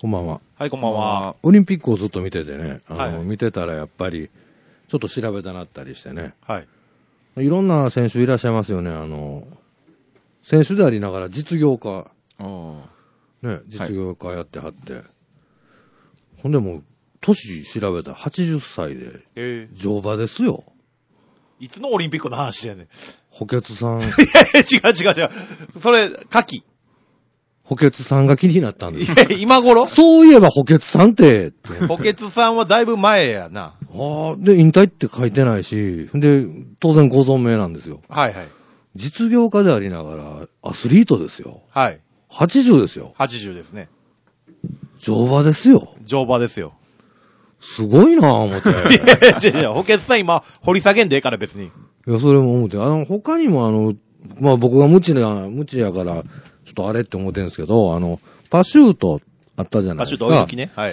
こんばんは。 はい、こんばんは。 オリンピックをずっと見ててね、 はい見てたらやっぱり、ちょっと調べたなったりしてね、 はい。 いろんな選手いらっしゃいますよね。選手でありながら実業家、ね、実業家やってはって、ほんでもう、年調べたら80歳で、乗馬ですよ。 いつのオリンピックの話やねん。 補欠さん、 いやいや、違う。それ、夏季。 補欠さんが気になったんですいや、今頃そういえば補欠さんって補欠さんはだいぶ前やな。 で、引退って書いてないし、で、当然ご存命なんですよ。 はいはい。 実業家でありながら、アスリートですよ。 はい。 80ですよ。 80ですね。 乗馬ですよ。 乗馬ですよ。 すごいなぁ、思って。 いや違う、補欠さん今、掘り下げんでええから別に。 いや、それも思って。他にもまあ僕が無知やから、ちょっとあれって思ってるんですけど、パシュートあったじゃないですか。 パシュート泳ぎね。はい。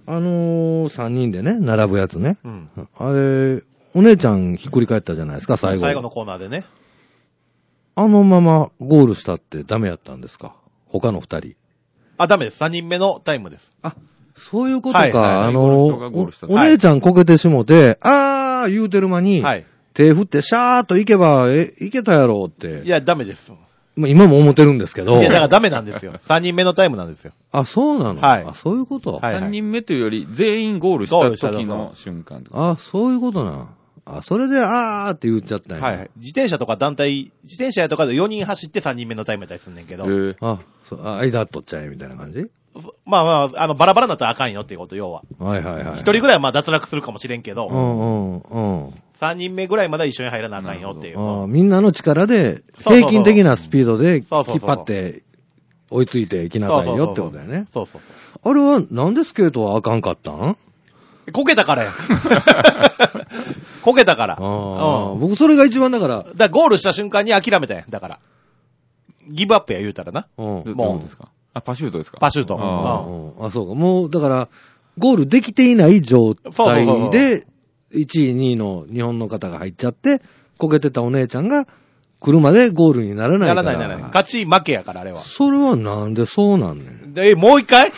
3人でね、並ぶやつね。 うん。 あれ、お姉ちゃんひっくり返ったじゃないですか、最後。 最後のコーナーでね。 あのままゴールしたってダメやったんですか？他の2人。 あ、ダメです。3人目のタイムです。 あ、そういうことか。 はいはいお姉ちゃんこけてしもて、あー言うてる間に、 はい。 手振ってシャーっと行けば、行けたやろうって。 いや、ダメです。 まあ、今も思ってるんですけど。 いや、だからダメなんですよ。3人目のタイムなんですよ。 あ、そうなの？ はいあ、そういうこと。 はい 3人目というより、全員ゴールした時の瞬間。 あ、そういうことな。あ、それで、あーって言っちゃったんや。 はい。自転車とか自転車とかで4人走って3人目のタイムやったりすんねんけど。 間取っちゃえ、みたいな感じ？ まあ、バラバラになったらあかんよっていうこと、要は。 はい。 1人ぐらいはまあ脱落するかもしれんけど、 うん。 3人目ぐらいまで一緒に入らなあかんよっていう。 みんなの力で、 そう平均的なスピードで引っそうそうそう張って、追いついていきなさいよってことだよね。 そう。 あれは、なんでスケートはあかんかったん？ こけたからや。こけたから。うん。 僕それが一番だから。 だからゴールした瞬間に諦めたやん。だから。ギブアップや言うたらな。 どういうことですか？あ、パシュートですか？ パシュート。 あ、そうか。もう、だから、ゴールできていない状態で、1位、2位の日本の方が入っちゃって、こけてたお姉ちゃんが来るまでゴールにならないから。 ならない。勝ち負けやから、あれは。 それはなんでそうなんねん。 もう一回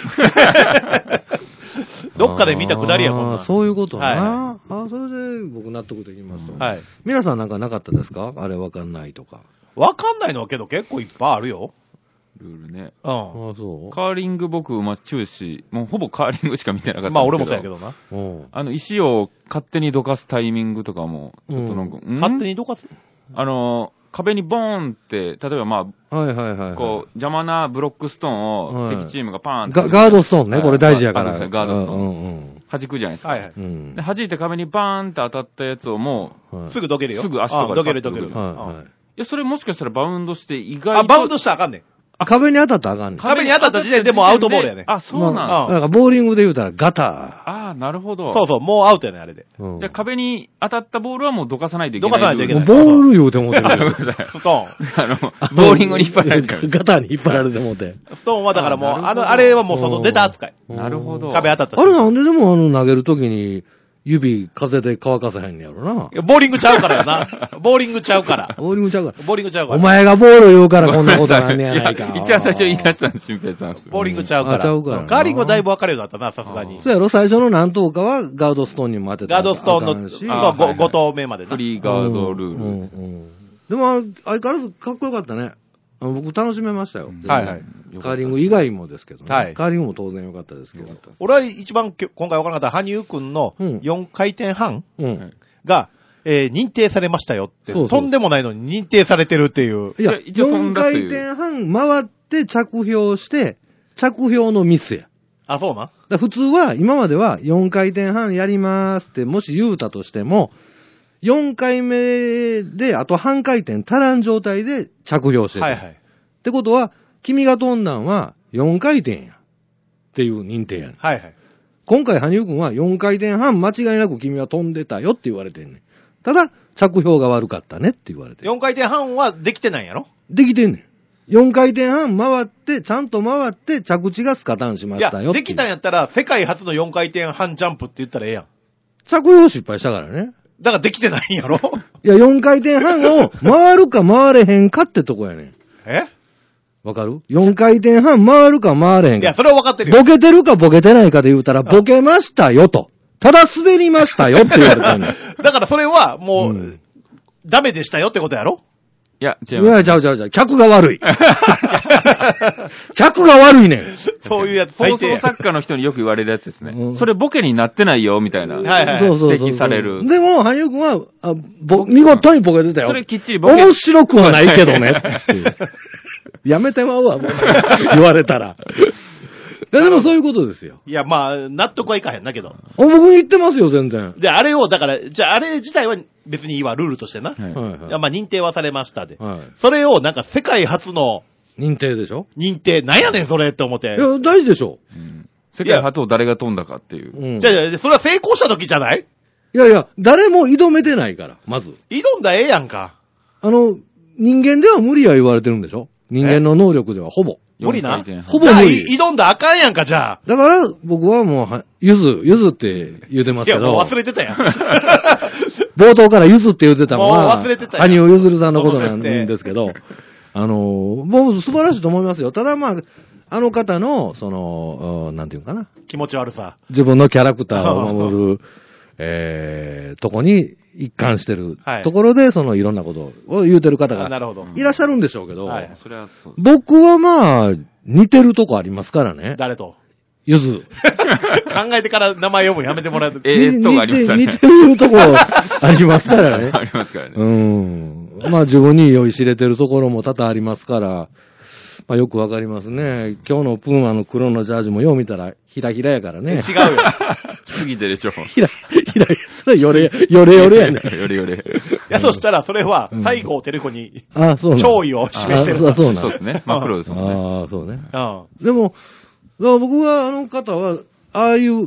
どっかで見たくだりや、こんなん。 そういうことな。 はいそれで僕納得できますよ。 はい。 皆さんなんかなかったですか？あれわかんないとか。 わかんないのはけど結構いっぱいあるよ。 ルールね。 うん。 そう。 カーリング僕、注視、もうほぼカーリングしか見てなかったんですけど。 まあ俺もそうやけどな。 石を勝手にどかすタイミングとかも、ちょっとなんか、 勝手にどかす？ 壁にボーンって、例えばまあ、 はい。 こう、邪魔なブロックストーンを敵チームがパーンって。 ガードストーンね、これ大事やから。 ガードストーン。弾くじゃないですか。 はい。 で弾いて壁にバーンって当たったやつをもう、すぐどけるよ。 すぐ足とかでどける。 いや、それもしかしたらバウンドして意外と。 バウンドしたらあかんねん。 壁に当たったらあかんねん。 壁に当たった時点でもうアウトボールやねん。 あ、そうなんだからボーリングで言うたらガター。なるほど。 そう、もうアウトやねん、あれで。 じゃ壁に当たったボールはもうどかさないといけない。 どかさないといけない。 ボール言うてもうてる。 ストーン。ボーリングに引っ張られてる。 ガターに引っ張られてもうて。 ストーンはだからもう、あれはもう外出た扱い。 なるほど。 壁当たった。 あれなんででも投げるときに、指、風で乾かさへんねやろな。 ボーリングちゃうからやな。ボーリングちゃうから。 お前がボール言うからこんなことなんねやないか。 一番最初言い出したの、俊平さんです。 ボーリングちゃうから。 ちゃうから。 カーリングはだいぶ分かるようになったな、さすがに。 そうやろ、最初の何投かはガードストーンにも当てた。 ガードストーンの、そう、5投目までな。 フリーガードルール。 でも、相変わらずかっこよかったね。僕楽しめましたよ。 はい。 カーリング以外もですけどね。 はい。 カーリングも当然良かったですけど。 俺は一番今回分からなかった羽生くんの4回転半が、認定されましたよって。とんでもないのに認定されてるっていう。 いや、4回転半回って着氷して、着氷のミスや。 あ、そうな。 普通は、今までは4回転半やりますって、もし言うたとしても、4回目で、あと半回転足らん状態で着氷してる。ってことは、君が飛んだんは4回転や。っていう認定やね。今回、羽生くんは4回転半間違いなく君は飛んでたよって言われてんねん。ただ、着氷が悪かったねって言われてる。 4回転半はできてないんやろ？ できてんねん。4回転半回って、ちゃんと回って、着地がスカタンしましたよ。 いや、できたんやったら、世界初の4回転半ジャンプって言ったらええやん。 着氷失敗したからね。 だからできてないんやろ？ いや、4回転半を回るか回れへんかってとこやねん。 わかる？ 4 回転半回るか回れへんか。 いや、それは分かってるよ。 ボケてるかボケてないかで言うたら、ボケましたよと。ただ滑りましたよって言われてるの。 だからそれは、もう、ダメでしたよってことやろ？ いや、違います。 いや、客が悪い。客が悪いねん。 そういうやつ。 放送作家の人によく言われるやつですね。それボケになってないよ、みたいな。指摘される。 でも、羽生くんは、見事にボケてたよ。 それきっちりボケ。 面白くはないけどね。やめてまうわ、もう言われたら。でもそういうことですよ。 いや、まあ、納得はいかへんだけど。 僕言ってますよ、全然。 で、あれを、だから、じゃあ、あれ自体は別にいいわ、ルールとしてな。 はいいやまあ、認定はされましたで。 はい。 それを、なんか、世界初の認定でしょ？ 認定、なんやねん、それって思って。 いや、大事でしょ。 世界初を誰が飛んだかっていう。 じゃあ、それは成功した時じゃない？ いや、誰も挑めてないから、まず。 挑んだらええやんか。 人間では無理は言われてるんでしょ？人間の能力ではほぼ。 無理な。 ほぼ無理。 挑んだらあかんやんか、じゃあ。 だから、僕はもう、ゆずって言うてますけど。 いや、もう忘れてたやん。 冒頭からゆずって言うてたのは、 もう忘れてたやん。 羽生結弦さんのことなんですけど、僕素晴らしいと思いますよ。ただまあ、あの方の、なんていうかな。 気持ち悪さ。 自分のキャラクターを守る、とこに一貫してるところで、いろんなことを言うてる方がいらっしゃるんでしょうけど、 それはそう。 僕はまあ、似てるとこありますからね。 誰と？ ゆず。 考えてから名前読むやめてもらえる。 とこありますからね。 似てるとこありますからね。 ありますからね。 まあ自分に酔いしれてるところも多々ありますから、まあよくわかりますね。今日のプーマの黒のジャージもよう見たら、ひらひらやからね。 違うよ。 来すぎてでしょ。 ひら、それよれやね。 よれ。 いや、そしたらそれは、西郷輝子に、 弔意を示してる。 そうですね。真っ黒ですもんね。 ああ、そうね。でも、僕はあの方は、ああいう、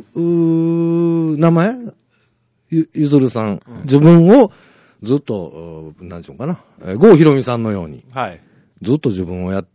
名前ゆずるさん、自分をずっと、なんちゅうのかな、郷ひろみさんのように、ずっと自分をやって、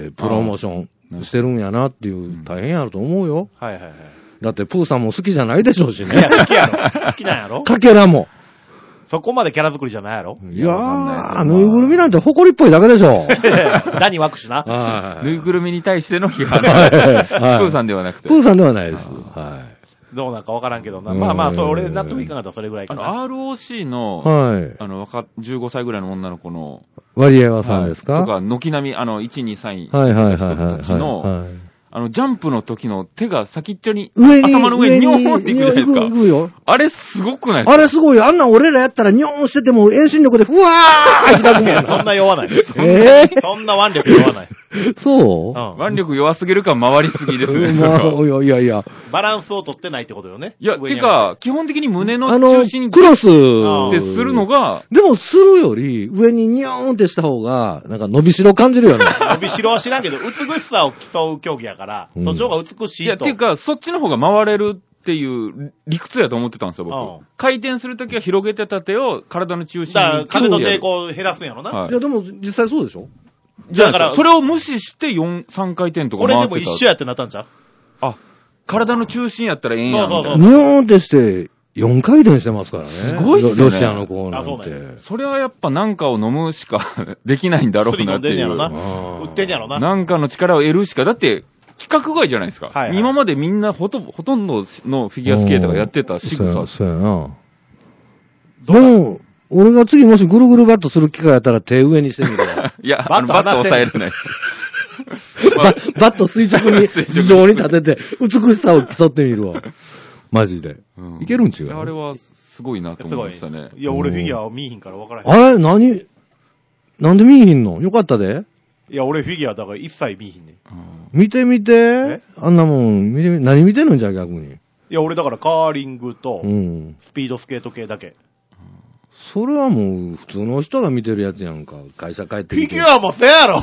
プロモーションしてるんやなっていう、大変やると思うよ。だって、プーさんも好きじゃないでしょうしね。 いや、好きやろ。好きなんやろ。 かけらも。 そこまでキャラ作りじゃないやろ。 いやー、ぬいぐるみなんて誇りっぽいだけでしょ。 ダニワクシな。 ぬいぐるみに対しての批判。プーさんではなくて。 プーさんではないです。 どうなんかわからんけどな。まあまあ、俺納得いかなかったらそれぐらいかな。 ROC の、15歳ぐらいの女の子の、 ワリエワさんですか？ とか、軒並み、1、2、3位の人たちの、ジャンプの時の手が先っちょに、頭の上にニョーンっていくじゃないですか。 行くよ。 あれすごくないですか？ あれすごいよ。あんなん俺らやったらニョーンしてても遠心力でふわー開くもん。 そんな弱ない。そんな腕力弱ない。 そう腕力弱すぎるか回りすぎですね。 いや。 バランスを取ってないってことよね。 いや、てか、基本的に胸の中心にクロスってするのが、 でもするより上にニョーンってした方が、なんか伸びしろ感じるよね。 伸びしろは知らんけど、美しさを競う競技やから、そっちの方が美しいと。 いや、ていうか、そっちの方が回れるっていう理屈やと思ってたんですよ、僕。回転するときは広げてた手を体の中心に。 だから、風の抵抗を減らすんやろな。 いや、でも実際そうでしょ？ だから、それを無視して3回転とか回ってた。 これでも一緒やってなったんちゃう？ 体の中心やったらええんやん。 ニョーンってして、4回転してますからね。 すごいっすね。 ロシアの子なんて。 それはやっぱなんかを飲むしかできないんだろうなっていう。 売ってんやろな。 なんかの力を得るしか。だって、規格外じゃないですか。今までみんなほとんどのフィギュアスケーターがやってた仕草。 そうやな。でも、俺が次もしぐるぐるバットする機会やったら手上にしてみるわ。 いや、バット押さえれない。 バット垂直に、地上に立てて、美しさを競ってみるわ。マジで。いけるん違う？ あれはすごいなと思いましたね。 いや、俺フィギュア見えひんから分からへん。 あれなんで見えひんの？よかったで？ いや、俺フィギュアだから一切見えひんねん。 見て。あんなもん、何見てんのじゃ逆に。 いや、俺だからカーリングと、スピードスケート系だけ。 それはもう普通の人が見てるやつやんか。会社帰ってきて。 フィギュアもせやろ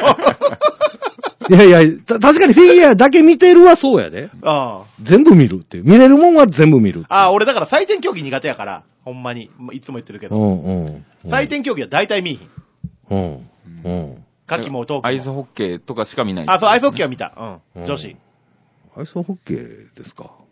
いや、確かにフィギュアだけ見てるはそうやで。全部見るっていう。見れるもんは全部見る。 俺だから採点競技苦手やから、ほんまに。いつも言ってるけど。採点競技は大体見えひん。夏季も冬季も。 アイスホッケーとかしか見ない。 そう、アイスホッケーは見た。女子。 アイスホッケーですか。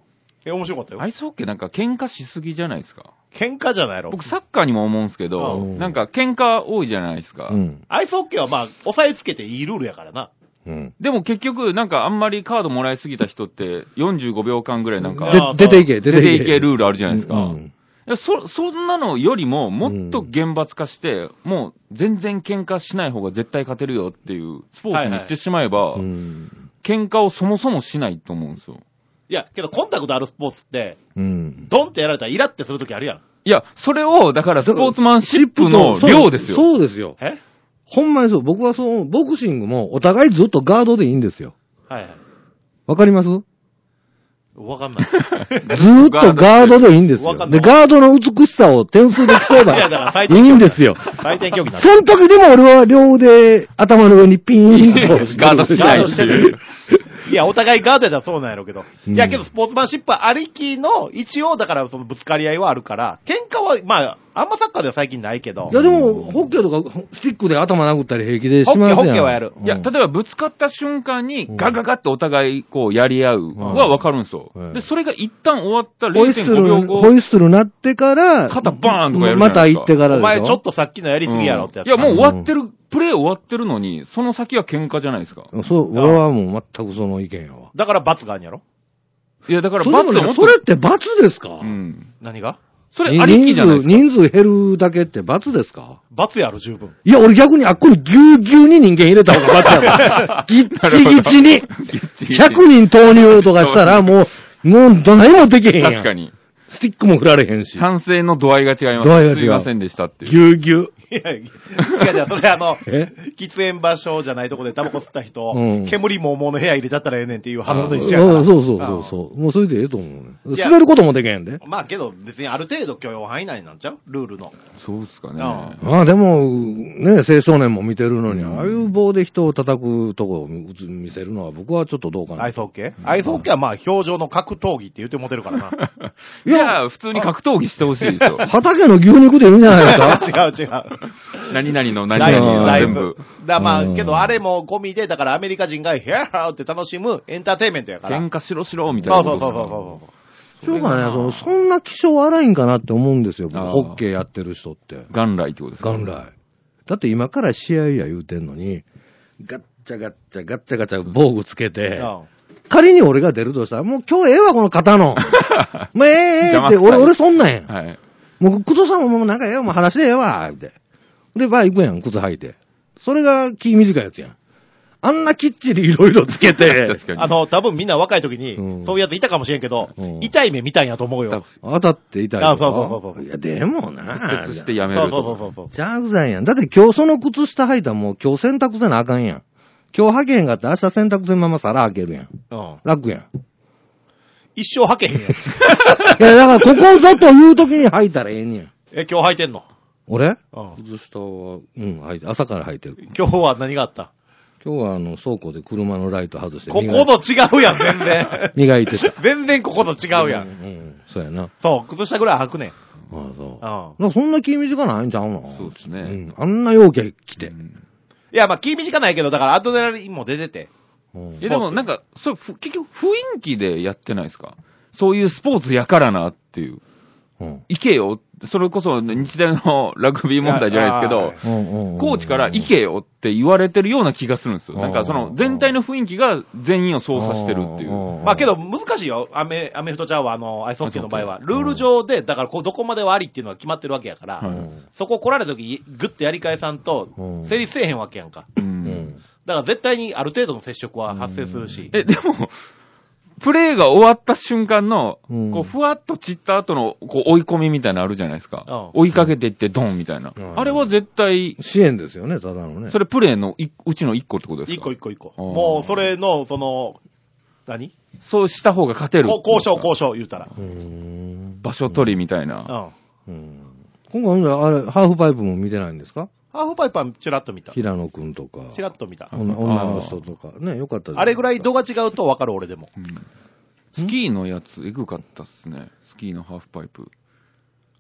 面白かったよ。 アイスホッケーなんか喧嘩しすぎじゃないですか。 喧嘩じゃないの？ 僕サッカーにも思うんですけど、なんか喧嘩多いじゃないですか。 アイスホッケーはまあ、押さえつけていいルールやからな。 でも結局、なんかあんまりカードもらいすぎた人って45秒間ぐらいなんか、 出ていけルールあるじゃないですか。そんなのよりも、もっと厳罰化して、もう全然喧嘩しない方が絶対勝てるよっていうスポーツにしてしまえば、喧嘩をそもそもしないと思うんですよ。 いや、けどコンタクトあるスポーツって、ドンってやられたらイラってするときあるやん。 いや、それを、だからスポーツマンシップの量ですよ。 そうですよ。ほんまにそう。僕はそう、ボクシングもお互いずっとガードでいいんですよ。 はいはい。 わかります？ わかんない。 ずーっとガードでいいんですよ。で、ガードの美しさを点数で競えばいいんですよ。 採点競技なんその時でも俺は両腕、頭の上にピーンとガードしないしてる。 いや、お互いガードやったらそうなんやろうけど。いや、けどスポーツマンシップありきの、一応、だからそのぶつかり合いはあるから、喧嘩は、まあ、あんまサッカーでは最近ないけど。 いや、でも、ホッケーとか、スティックで頭殴ったり平気でしますやん。 ホッケーはやる。 いや、例えばぶつかった瞬間に、ガガガってお互い、こう、やり合うはわかるんですよ。で、それが一旦終わった0.5秒後。 ホイッスルなってから、 肩バーンとかやるじゃないですか。 また行ってからでしょ。 お前ちょっとさっきのやりすぎやろってやつ。 いや、もう終わってる。プレー終わってるのに、その先は喧嘩じゃないですか。 そう、俺はもう全くその意見やわ。 だから罰があるんやろ？ いや、だから罰はそれって罰ですか？ 何が？ それありきじゃないですか。 人数減るだけって罰ですか？ 罰やろ、十分。 いや、俺逆にあっこにぎゅうぎゅうに人間入れた方が罰やろ。ぎっちぎちに。100人投入とかしたらもうどないもできへんやん。 確かに。 スティックも振られへんし。 反省の度合いが違います。 度合いが違う。 すいませんでしたっていう。 ぎゅうぎゅう。 いや、違う、それ喫煙場所じゃないとこでタバコ吸った人、煙ももうの部屋入れちゃったらええねんっていう発想と一緒やから。 そう。もうそれでええと思うね。滑ることもできへんで。 まあけど別にある程度許容範囲内なんちゃう？ルールの。 そうですかね。 ああ、でも、ね、青少年も見てるのに、ああいう棒で人を叩くとこを見せるのは僕はちょっとどうかな。 アイスホッケー？アイスホッケーはまあ表情の格闘技って言ってもてるからな。 いや、普通に格闘技してほしいですよ。 畑の牛肉でいいんじゃないですか？違う。 何々の何々の全部。 まあ、けどあれも込みで、だからアメリカ人がヘアーって楽しむエンターテインメントやから。 喧嘩しろみたいな。 そう。 そうかね、そんな気性荒いんかなって思うんですよ、ホッケーやってる人って。 元来ってことですか？ 元来。だって今から試合や言うてんのに、ガッチャ防具つけて、仮に俺が出るとしたら、もう今日ええわ、この肩の。もうええって、俺そんなんやん。はい。もう靴さんももうなんかええわ、もう裸足でええわ、って。で、バー行くやん、靴履いて。それが気短いやつやん。あんなきっちりいろいろつけて。 確かに。 多分みんな若い時に、そういうやついたかもしれんけど、痛い目見たんやと思うよ。 当たって痛い。 そう。 いや、でもな。 骨折してやめると。 そう。 ジャグザンやん。だって今日その靴下履いたらもう今日洗濯せなあかんやん。今日履けへんかったら明日洗濯せんまま皿開けるやん。楽やん。 一生履けへんやん。いや、だからここぞという時に履いたらええんやん。 今日履いてんの？ 俺？靴下は、履いて、朝から履いてる。 今日は何があった？ 今日は倉庫で車のライト外して。 ここと違うやん、全然。 磨いてた。 全然ここと違うやん。そうやな。 そう、靴下ぐらい履くねん。 そう。そんな気短ないんちゃうの？ そうですね。 あんな容器来て。 いや、まあ気短ないけど、だからアドレナリンも出てて。 いや、でもなんか、結局雰囲気でやってないですか？そういうスポーツやからなっていう。行けよ。それこそ日大のラグビー問題じゃないですけど、コーチから行けよって言われてるような気がするんですよ。なんかその全体の雰囲気が全員を操作してるっていう。 まあけど難しいよ。アメフトちゃうわ、アイスホッケーの場合は。ルール上で、だからどこまではありっていうのが決まってるわけやから、そこ来られた時グッとやり返さんと成立せえへんわけやんか。だから絶対にある程度の接触は発生するし。 でも、プレーが終わった瞬間の、こう、ふわっと散った後の、こう、追い込みみたいなのあるじゃないですか。追いかけていってドンみたいな。あれは絶対。 支援ですよね、ただのね。 それプレーのうちの一個ってことですか？ 一個。もう、それの、何？ そうした方が勝てる。 交渉言うたら。 場所取りみたいな。 今回、あれ、ハーフパイプも見てないんですか？ ハーフパイプはチラッと見た。 平野くんとか。 チラッと見た。 女の人とか。ね、よかったです。 あれぐらい度が違うと分かる、俺でも。 スキーのやつ、エグかったっすね。スキーのハーフパイプ。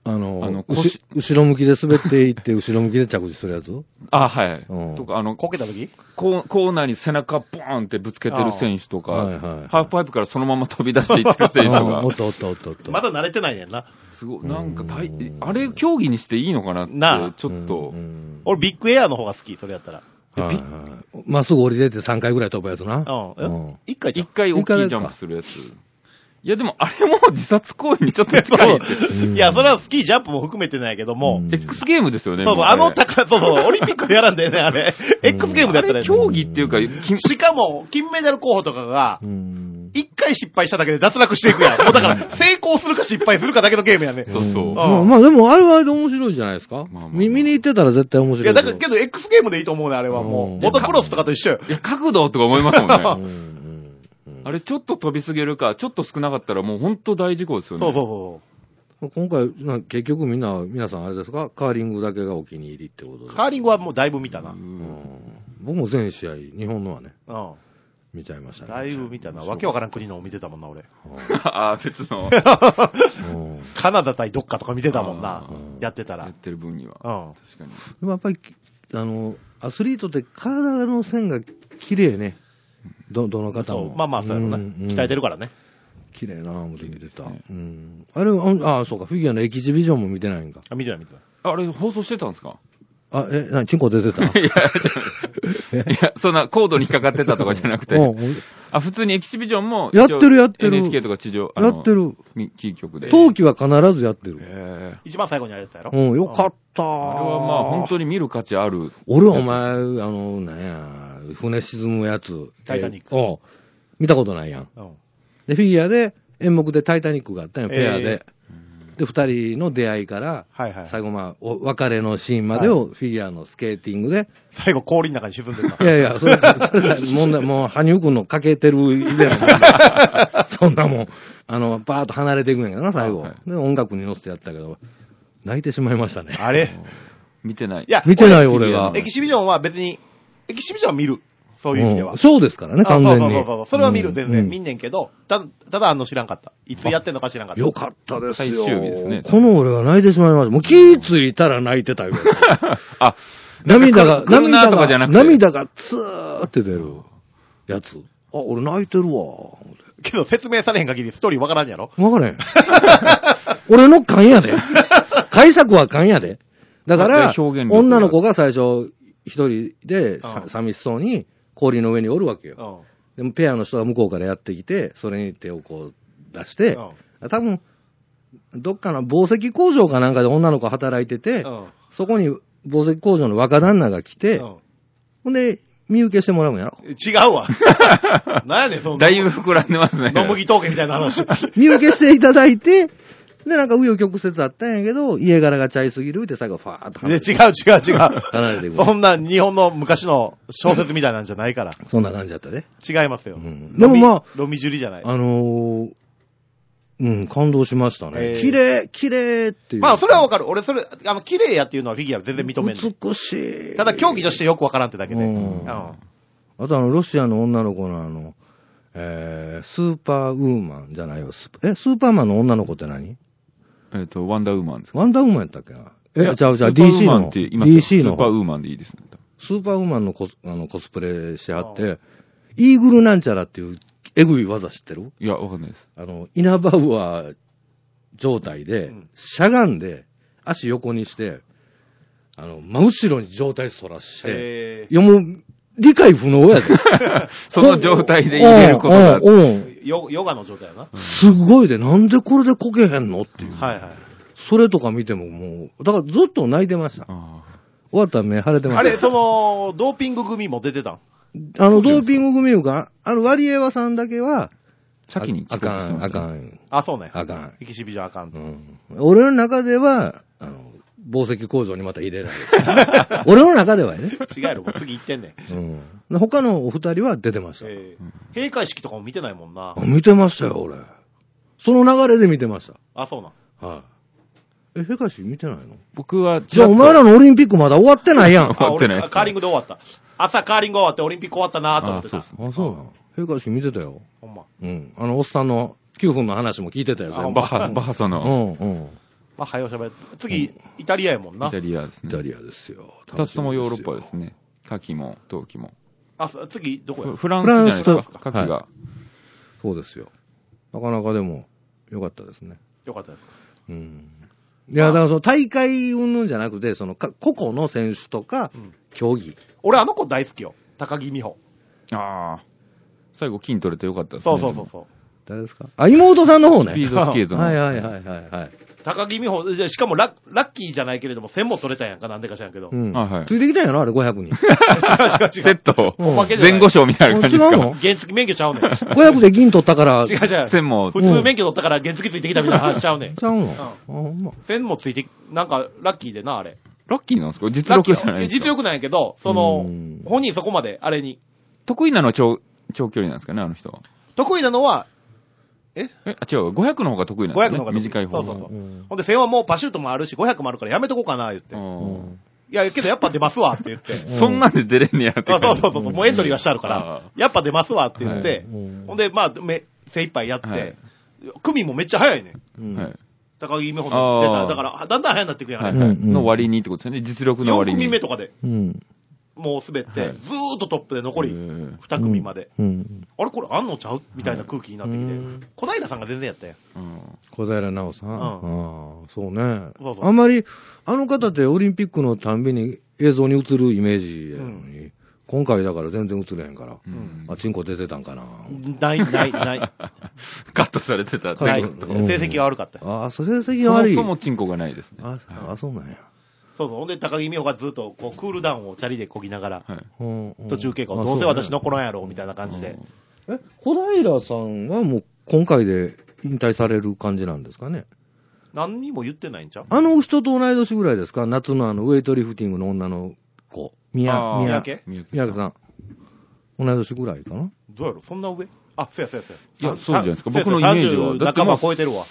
後ろ向きで滑っていって、後ろ向きで着地するやつあ、はい。 とか、こけた時コーナーに背中ボーンってぶつけてる選手とか、はいはい、ハーフパイプからそのまま飛び出していってる選手とか。 おっと。 まだ慣れてないねんな。 すごい、なんかあれ競技にしていいのかなって、ちょっと。 俺ビッグエアの方が好き、それやったら。 まっすぐ降りてて3回ぐらい飛ぶやつな。 一回大きいジャンプするやつ。いやでもあれも自殺行為にちょっと近いって。 いや、それはスキージャンプも含めてないけども。 X ゲームですよね。 そう、オリンピックでやらんだよね、あれ。X ゲームでやったらね。 競技っていうか、 しかも、金メダル候補とかが、一回失敗しただけで脱落していくやん。もうだから、成功するか失敗するかだけのゲームやね。 そうそう。 まあでも、あれは面白いじゃないですか。見に行ってたら絶対面白い。 いや、だけど X ゲームでいいと思うね、あれはもう。モトクロスとかと一緒よ。 いや、角度とか思いますもんね。あれちょっと飛びすぎるか、ちょっと少なかったらもう本当大事故ですよね。 そう。 今回、結局皆さんあれですか、カーリングだけがお気に入りってことですか。 カーリングはもうだいぶ見たな。 僕も全試合、日本のはね、見ちゃいましたね。 だいぶ見たな。わけわからん国のを見てたもんな、俺。 別の。 カナダ対どっかとか見てたもんな。やってたら。 やってる分には。 確かに。でもやっぱり、アスリートって体の線が綺麗ね。どの方も。 まあ、そうやろな。鍛えてるからね。 綺麗なぁ、思って見てた。あれ、そうか、フィギュアのエキシビジョンも見てないんか。 見てない。 あれ、放送してたんですか？ チンコ出てた？いや、そんなコードに引っかかってたとかじゃなくて。普通にエキシビジョンも。 やってる。 NHK とか地上。 やってる。 キー局で。 冬季は必ずやってる。 一番最後にやれてたやろ？ よかった。 あれはまあ本当に見る価値ある。 俺お前、なんや、船沈むやつ。 タイタニック。 見たことないやん。で、フィギュアで、演目でタイタニックがあったんよ、ペアで。で、二人の出会いから、最後別れのシーンまでをフィギュアのスケーティングで。 最後氷の中に沈んでた。 いや、それ問題、もう、羽生くんのかけてる以前の。そんなもん、バーッと離れていくんやけどな、最後。で、音楽に乗せてやったけど、泣いてしまいましたね。 あれ見てない。 いや、 見てない俺が。 エキシビジョンは別に、エキシビジョンは見る。そういう意味では。 そうですからね、完全に。 そう。それは見る、全然見んねんけど、ただ知らんかった。いつやってんのか知らんかった。 よかったですよ。 最終日ですね。 この俺は泣いてしまいました。もう気ぃついたら泣いてたよ。涙がツーって出るやつ。俺泣いてるわ。 けど説明されへん限りストーリーわからんやろ？ わからへん。俺の勘やで。解釈は勘やで。だから、女の子が最初、一人で寂しそうに氷の上におるわけよ。でもペアの人が向こうからやってきて、それに手をこう出して、多分、どっかの紡績工場かなんかで女の子働いてて、そこに紡績工場の若旦那が来て、ほんで、見受けしてもらうんやろ。 違うわ。何やねん、そんな。 だいぶ膨らんでますね。 野麦峠みたいな話。 見受けしていただいて、で、なんか紆余曲折あったんやけど、家柄がちゃいすぎるって最後ファーッと離れて。 違う。 離れていく。 そんな日本の昔の小説みたいなんじゃないから。 そんな感じだったね。 違いますよ。 でもまあ、 ロミジュリじゃない。 感動しましたね。綺麗っていう。 まあ、それはわかる。俺、綺麗やっていうのはフィギュア全然認めんの。 美しい。 ただ、競技としてよくわからんってだけで。 あとロシアの女の子のスーパーウーマンじゃないよ。スーパーマンの女の子って何？ ワンダーウーマンですか？ ワンダーウーマンやったっけな？じゃあ、DC の。DC の。 スーパーウーマンでいいですね。 スーパーウーマンのコスプレしてはって、イーグルなんちゃらっていうエグい技知ってる？ いや、わかんないです。 イナバウアー状態で、しゃがんで、足横にして、真後ろに状態反らして、いやもう、理解不能やで。 その状態で入れることが。 ヨガの状態やな。 すごいで、なんでこれでこけへんのっていう。 はいはい。 それとか見てももう、だからずっと泣いてました。終わったら目腫れてました。 あれ、ドーピング組も出てたん？ ドーピング組いうか、ワリエワさんだけは、 先にあかん。 そうね。 あかん。 エキシビジョンあかん。 俺の中では、紡績工場にまた入れられる。俺の中ではね。 違うやろ、もう次行ってんねん。他のお二人は出てました。 閉会式とかも見てないもんな。 見てましたよ、俺。その流れで見てました。 そうなん。 はい。閉会式見てないの？ 僕は、 じゃあお前らのオリンピックまだ終わってないやん。 終わってない。 カーリングで終わった。朝カーリング終わってオリンピック終わったなと思ってた。 そうなの。閉会式見てたよ。 ほんま。 おっさんの9分の話も聞いてたよ、 バハさんの。 まあ、早うしゃべる。次、イタリアやもんな。 イタリアですね。 イタリアですよ。 二つともヨーロッパですね。夏季も冬季も。 あ、次、どこや？ フランスじゃないですか、夏季が、 はい。そうですよ。なかなかでも、良かったですね。 よかったです。 うん。いや、だからその大会云々じゃなくて、その個々の選手とか、競技。 俺あの子大好きよ。高木美帆。 ああ。最後金取れてよかったですね。 そう。 誰ですか？あ、妹さんの方ね。 スピードスケートの。 はい。 高木美帆、しかもラッキーじゃないけれども、1000も取れたんやんか、なんでか知らんけど。 うん。 はい。 ついてきたんやろあれ500に。 違う。 セット。 おまけじゃない前後賞みたいな感じですか？ 違うの？ 原付免許ちゃうねん。 500で銀取ったから。 違う。 1000も。 普通免許取ったから原付ついてきたみたいな話ちゃうねん。 ちゃうの？ うん。1000もついて、なんか、ラッキーでな、あれ。 ラッキーなんですか？実力じゃないですか？ 実力なんやけど、本人そこまで、あれに。 得意なのは長距離なんですかね、あの人は。 得意なのは、 違う、500の方が得意なんですね。 500の方が短い方が。 そう。ほんで1000はもうパシュートもあるし、500もあるからやめとこうかな、言って。いや、けどやっぱ出ますわ、って言って。 そんなんで出れんねやって。 そう。もうエントリーはしてあるから、やっぱ出ますわ、って言って。ほんで、まあ、精一杯やって、組もめっちゃ早いね。高木美帆の出た。だから、だんだん早くなっていくやん。 の割にってことですよね。実力の割に。 4組目とかで。もう滑って、ずーっとトップで残り2組まで。あれこれあんのちゃうみたいな空気になってきて。小平さんが全然やったやん。 小平奈緒さん。そうね。あんまり、あの方ってオリンピックのたんびに映像に映るイメージやのに、今回だから全然映れへんから、あ、チンコ出てたんかな。 ない。 カットされてた。 ない。成績が悪かった。 あ、成績が悪い。 そもそもチンコがないですね。 あ、そうなんや。 そう。ほんで、高木美帆がずっと、こう、クールダウンをチャリで漕ぎながら、途中経過を、どうせ私残らんやろ、みたいな感じで。 小平さんはもう、今回で引退される感じなんですかね。 何にも言ってないんちゃう？ あの人と同い年ぐらいですか？夏のウェイトリフティングの女の子。三宅さん。同い年ぐらいかな？ どうやろ？そんな上？あ、そうや。 いや、そうじゃないですか。僕のイメージは。 だってもう半ば超えてるわ。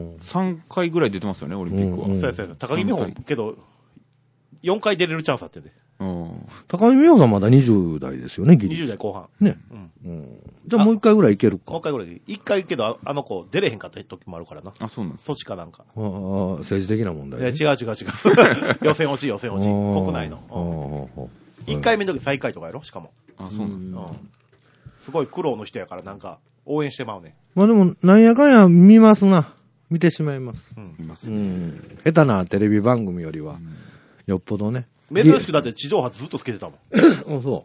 3回ぐらい出てますよね、オリンピックは。 そうや。高木美帆、けど、4回出れるチャンスあってね。 高木美帆さんまだ20代ですよね、ギリ。 20代後半。 ね。じゃあもう1回ぐらいいけるか。 もう1回ぐらいで。1回けど、あの子出れへんかった時もあるからな。 あ、そうなんです。 措置かなんか。 政治的な問題。 違う。予選落ち。国内の。1回目の時最下位とかやろしかも。 あ、そうなんですね。 すごい苦労の人やからなんか、応援してまうね。 まあでも、なんやかんや見ますな。見てしまいます。 見ますね。 下手なテレビ番組よりは、よっぽどね。 珍しくだって地上波ずっとつけてたもん。 そう。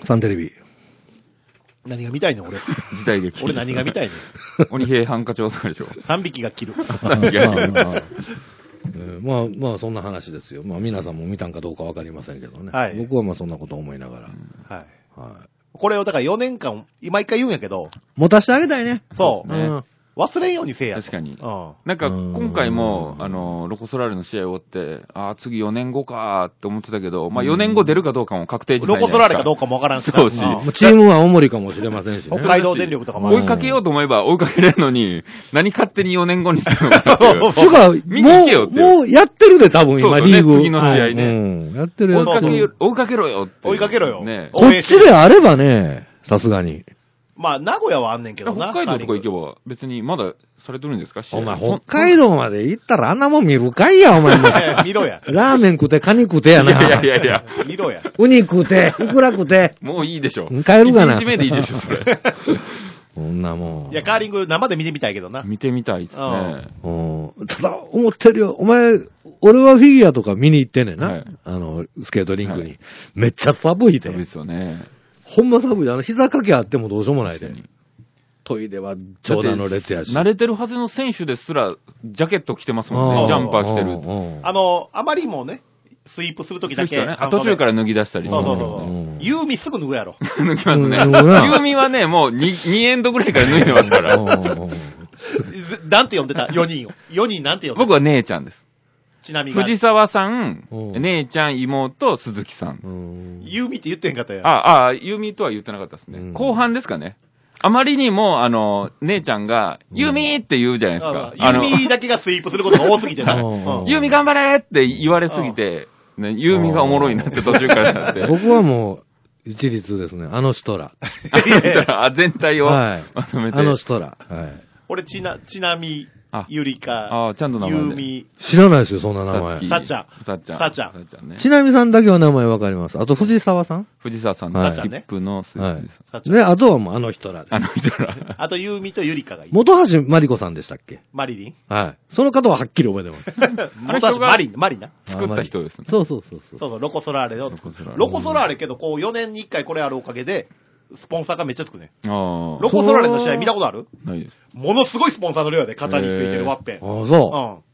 サンテレビ。 何が見たいねん、俺。 時代劇。 俺何が見たいねん。 鬼平犯科調査でしょ。 3匹が切る。 まあ、そんな話ですよ。まあ、皆さんも見たんかどうかわかりませんけどね。僕はまあ、そんなこと思いながら。 これをだから4年間、毎回言うんやけど。 持たしてあげたいね。 そう。忘れんようにせえや。 確かに。なんか、今回も、ロコ・ソラーレの試合終わって、次4年後かーって思ってたけど、まあ4年後出るかどうかも確定じゃないですか。 ロコ・ソラーレかどうかもわからんし。 そうし。 チームは大盛りかもしれませんし。 北海道電力とかも追いかけようと思えば追いかけれるのに、何勝手に4年後にしてるのかっていう。 つうか、もうやってるで、多分今、リーグ。 次の試合ね。 やってる。 追いかけろよって。 追いかけろよ。 こっちであればね、さすがに。 まあ、名古屋はあんねんけどな。 北海道とか行けば、別にまだされてるんですか？ お前、北海道まで行ったらあんなもん見るかいや、お前も。 見ろや。 ラーメン食って、カニ食ってやな。 いや。 見ろや。 ウニ食って、イクラ食って。 もういいでしょ。 帰るかな。 1日目でいいでしょ、それ。 そんなもん。 いや、カーリング生で見てみたいけどな。 見てみたいですね。 ただ、思ってるよ。お前、俺はフィギュアとか見に行ってんねんな。スケートリンクに。めっちゃ寒いで。 寒いですよね。 ほんま寒いで。膝掛けあってもどうしようもないで。トイレは長蛇の列やし。 慣れてるはずの選手ですら、ジャケット着てますもんね。ジャンパー着てる。 あまりもね、スイープするときだけ。 途中から脱ぎ出したり。 そう。ユーミすぐ脱ぐやろ。 脱ぎますね。ユーミはね、もう2エンドぐらいから脱いでますから。 なんて呼んでた ?4 人を。4人なんて呼んでた？ 僕は姉ちゃんです。 ちなみに。 藤沢さん、姉ちゃん、妹、鈴木さん。 ユーミって言ってんかったよ。 ユーミとは言ってなかったですね。後半ですかね。あまりにも、姉ちゃんが、ユーミーって言うじゃないですか。 ユーミーだけがスイープすることが多すぎてな。 ユーミー頑張れって言われすぎて、ユーミーがおもろいなって途中からなって。 僕はもう、一律ですね。あの人ら。 全体をまとめて。 あの人ら。 俺、ちなみゆりか、 ちゃんと名前で。 ゆうみ。 知らないですよ、そんな名前。 さっちゃん。 さっちゃん。 さっちゃん。 ね。 ちなみさんだけは名前わかります。あと、藤沢さん藤沢さんのスキップのスはい。 でで、あとはもうあの人らで。 あの人ら。 あと、ゆうみとゆりかがいい。 元橋まりこさんでしたっけマリリンはい。その方ははっきり覚えてます。 元橋マリナ。 作った人ですね。 そう。 そう、ロコソラーレを作る。ロコソラーレけど、こう4年に1回これあるおかげで、スポンサーがめっちゃつくね。ロコソラーレの試合見たことある？ ないです。 ものすごいスポンサーの量やで、肩についてるワッペン。 ああ、そう。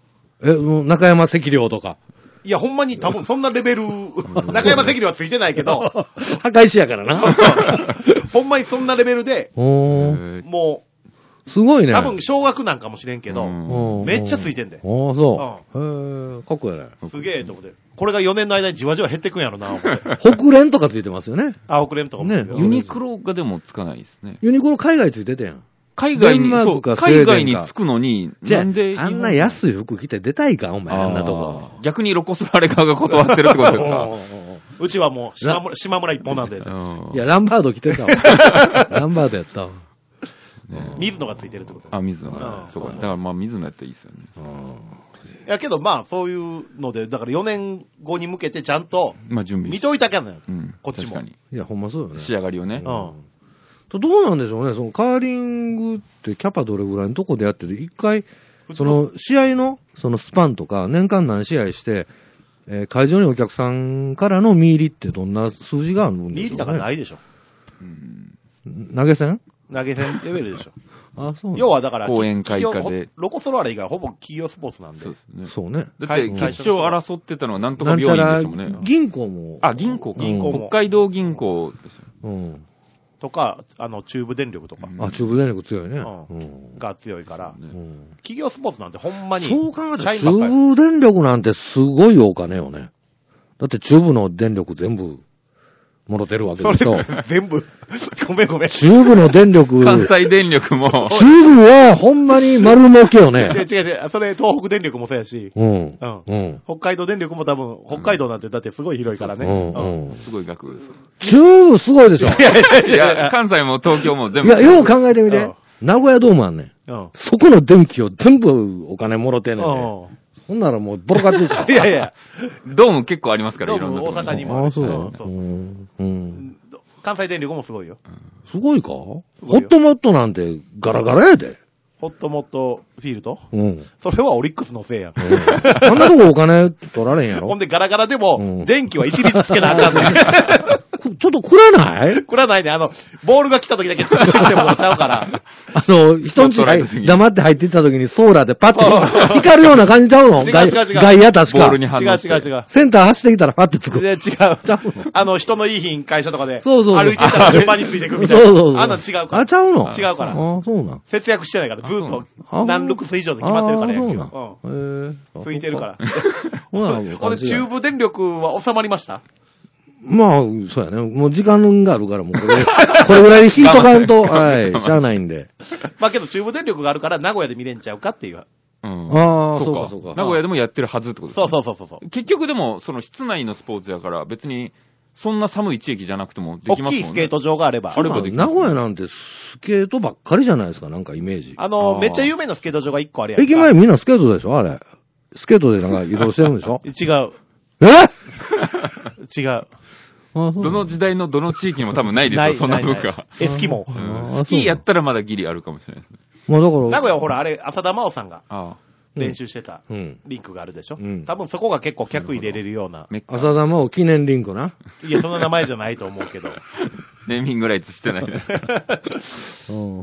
もう中山赤量とか。 いや、ほんまに多分そんなレベル、中山赤量はついてないけど、 破壊しやからな。 ほんまにそんなレベルで、もう、 すごいね。 多分小学なんかもしれんけど、めっちゃついてんで。 ああ、そう。へえ、かっこいいね。 すげえと思って。これが4年の間にじわじわ減ってくんやろな、 北連とかついてますよね。 あ、北連とかも。 ね。 ユニクロがでもつかないですね。 ユニクロ海外ついてたやん。 海外につくのに、なんであんな安い服着て出たいか、お前、あんなとこ。 逆にロコソラーレ側が断ってるってことですか？ うちはもう、島村一本なんで。 いや、ランバード着てたわ。ランバードやったわ。 水野がついてるってこと？ あ、水野が。そうか。だからまあ水野やったらいいですよね。 いやけどまあそういうので、だから4年後に向けてちゃんと、見といたけんのよ。こっちも。確かに。 いや、ほんまそうよね。 仕上がりをね。 どうなんでしょうね、そのカーリングってキャパどれぐらいのとこでやってて、一回、その試合のそのスパンとか、年間何試合して、会場にお客さんからの見入りってどんな数字があるんでしょうね。 見入りだからないでしょ。 投げ銭レベルでしょ。 あ、そう。 要はだから、 講演会下で。 ロコソラーレ以外ほぼ企業スポーツなんで。 そうですね。 そうね。 だって決勝争ってたのはなんとか病院ですもんね。 銀行も。 あ、銀行も。北海道銀行ですよ。 とか、中部電力とか。 あ、中部電力強いね。 が強いから。企業スポーツなんてほんまに。 そう考えたら中部電力なんてすごいお金よね。だって中部の電力全部、もろてるわけでしょ。 全部。ごめん。 中部の電力。 関西電力も。 中部はほんまに丸儲けよね。 違う。それ東北電力もそうやし。北海道電力も多分、北海道なんてだってすごい広いからね。 すごい額です。 中部すごいでしょ。 いや、関西も東京も全部。 いや、よう考えてみて。名古屋ドームあんねん。そこの電気を全部お金もろてんねん。ほんならもうボロ勝ちでしょ。 いや。 ドーム結構ありますから、 いろんな。大阪にもあるし。 そう。 関西電力もすごいよ。 すごいか？ホットモットなんてガラガラやで。 ホットモットフィールド？それはオリックスのせいやん。 あんなとこお金取られんやろ？ ほんでガラガラでも、電気は一律つけなあかんねん。 ちょっと食らない食らないね。ボールが来た時だけちょっとシステムがちゃうから。 人んち黙って入っていった時にソーラーでパッて光るような感じちゃうの？ 違う。 外野確か。 ボールに反応して。 違う。 センター走ってきたらパッてつく。 違う。 ちゃうの？ 人のいい日会社とかで、 そう。 歩いてたら順番についていくみたいな。 そう。 あんなん違うから。 あ、ちゃうの？ 違うから。 あ、そうなん。 節約してないから、ずっと何ルクス以上で決まってるから野球は。ついてるから。ほんで中部電力は収まりました？ まあ、そうやね。もう時間があるから、もうこれぐらい引いとかんと、はい、しゃあないんで。 まあけど中部電力があるから名古屋で見れんちゃうかっていう。 ああ、そうか。 名古屋でもやってるはずってことですか？そう。 結局でも、その室内のスポーツやから、別に、そんな寒い地域じゃなくてもできますもんね。 大きいスケート場があれば。 名古屋なんてスケートばっかりじゃないですか、なんかイメージ。 めっちゃ有名なスケート場が1個あるやん。 駅前みんなスケートでしょあれ。スケートでなんか移動してるんでしょ違う。違う。 どの時代のどの地域にも多分ないですよ、そんな文化。 エスキモ。 スキーやったらまだギリあるかもしれないですね。 まあだから。 名古屋はほら、あれ、浅田真央さんが練習してたリンクがあるでしょ？多分そこが結構客入れれるような。 浅田真央記念リンクな。 いや、そんな名前じゃないと思うけど。 ネーミングライツしてないですかそう、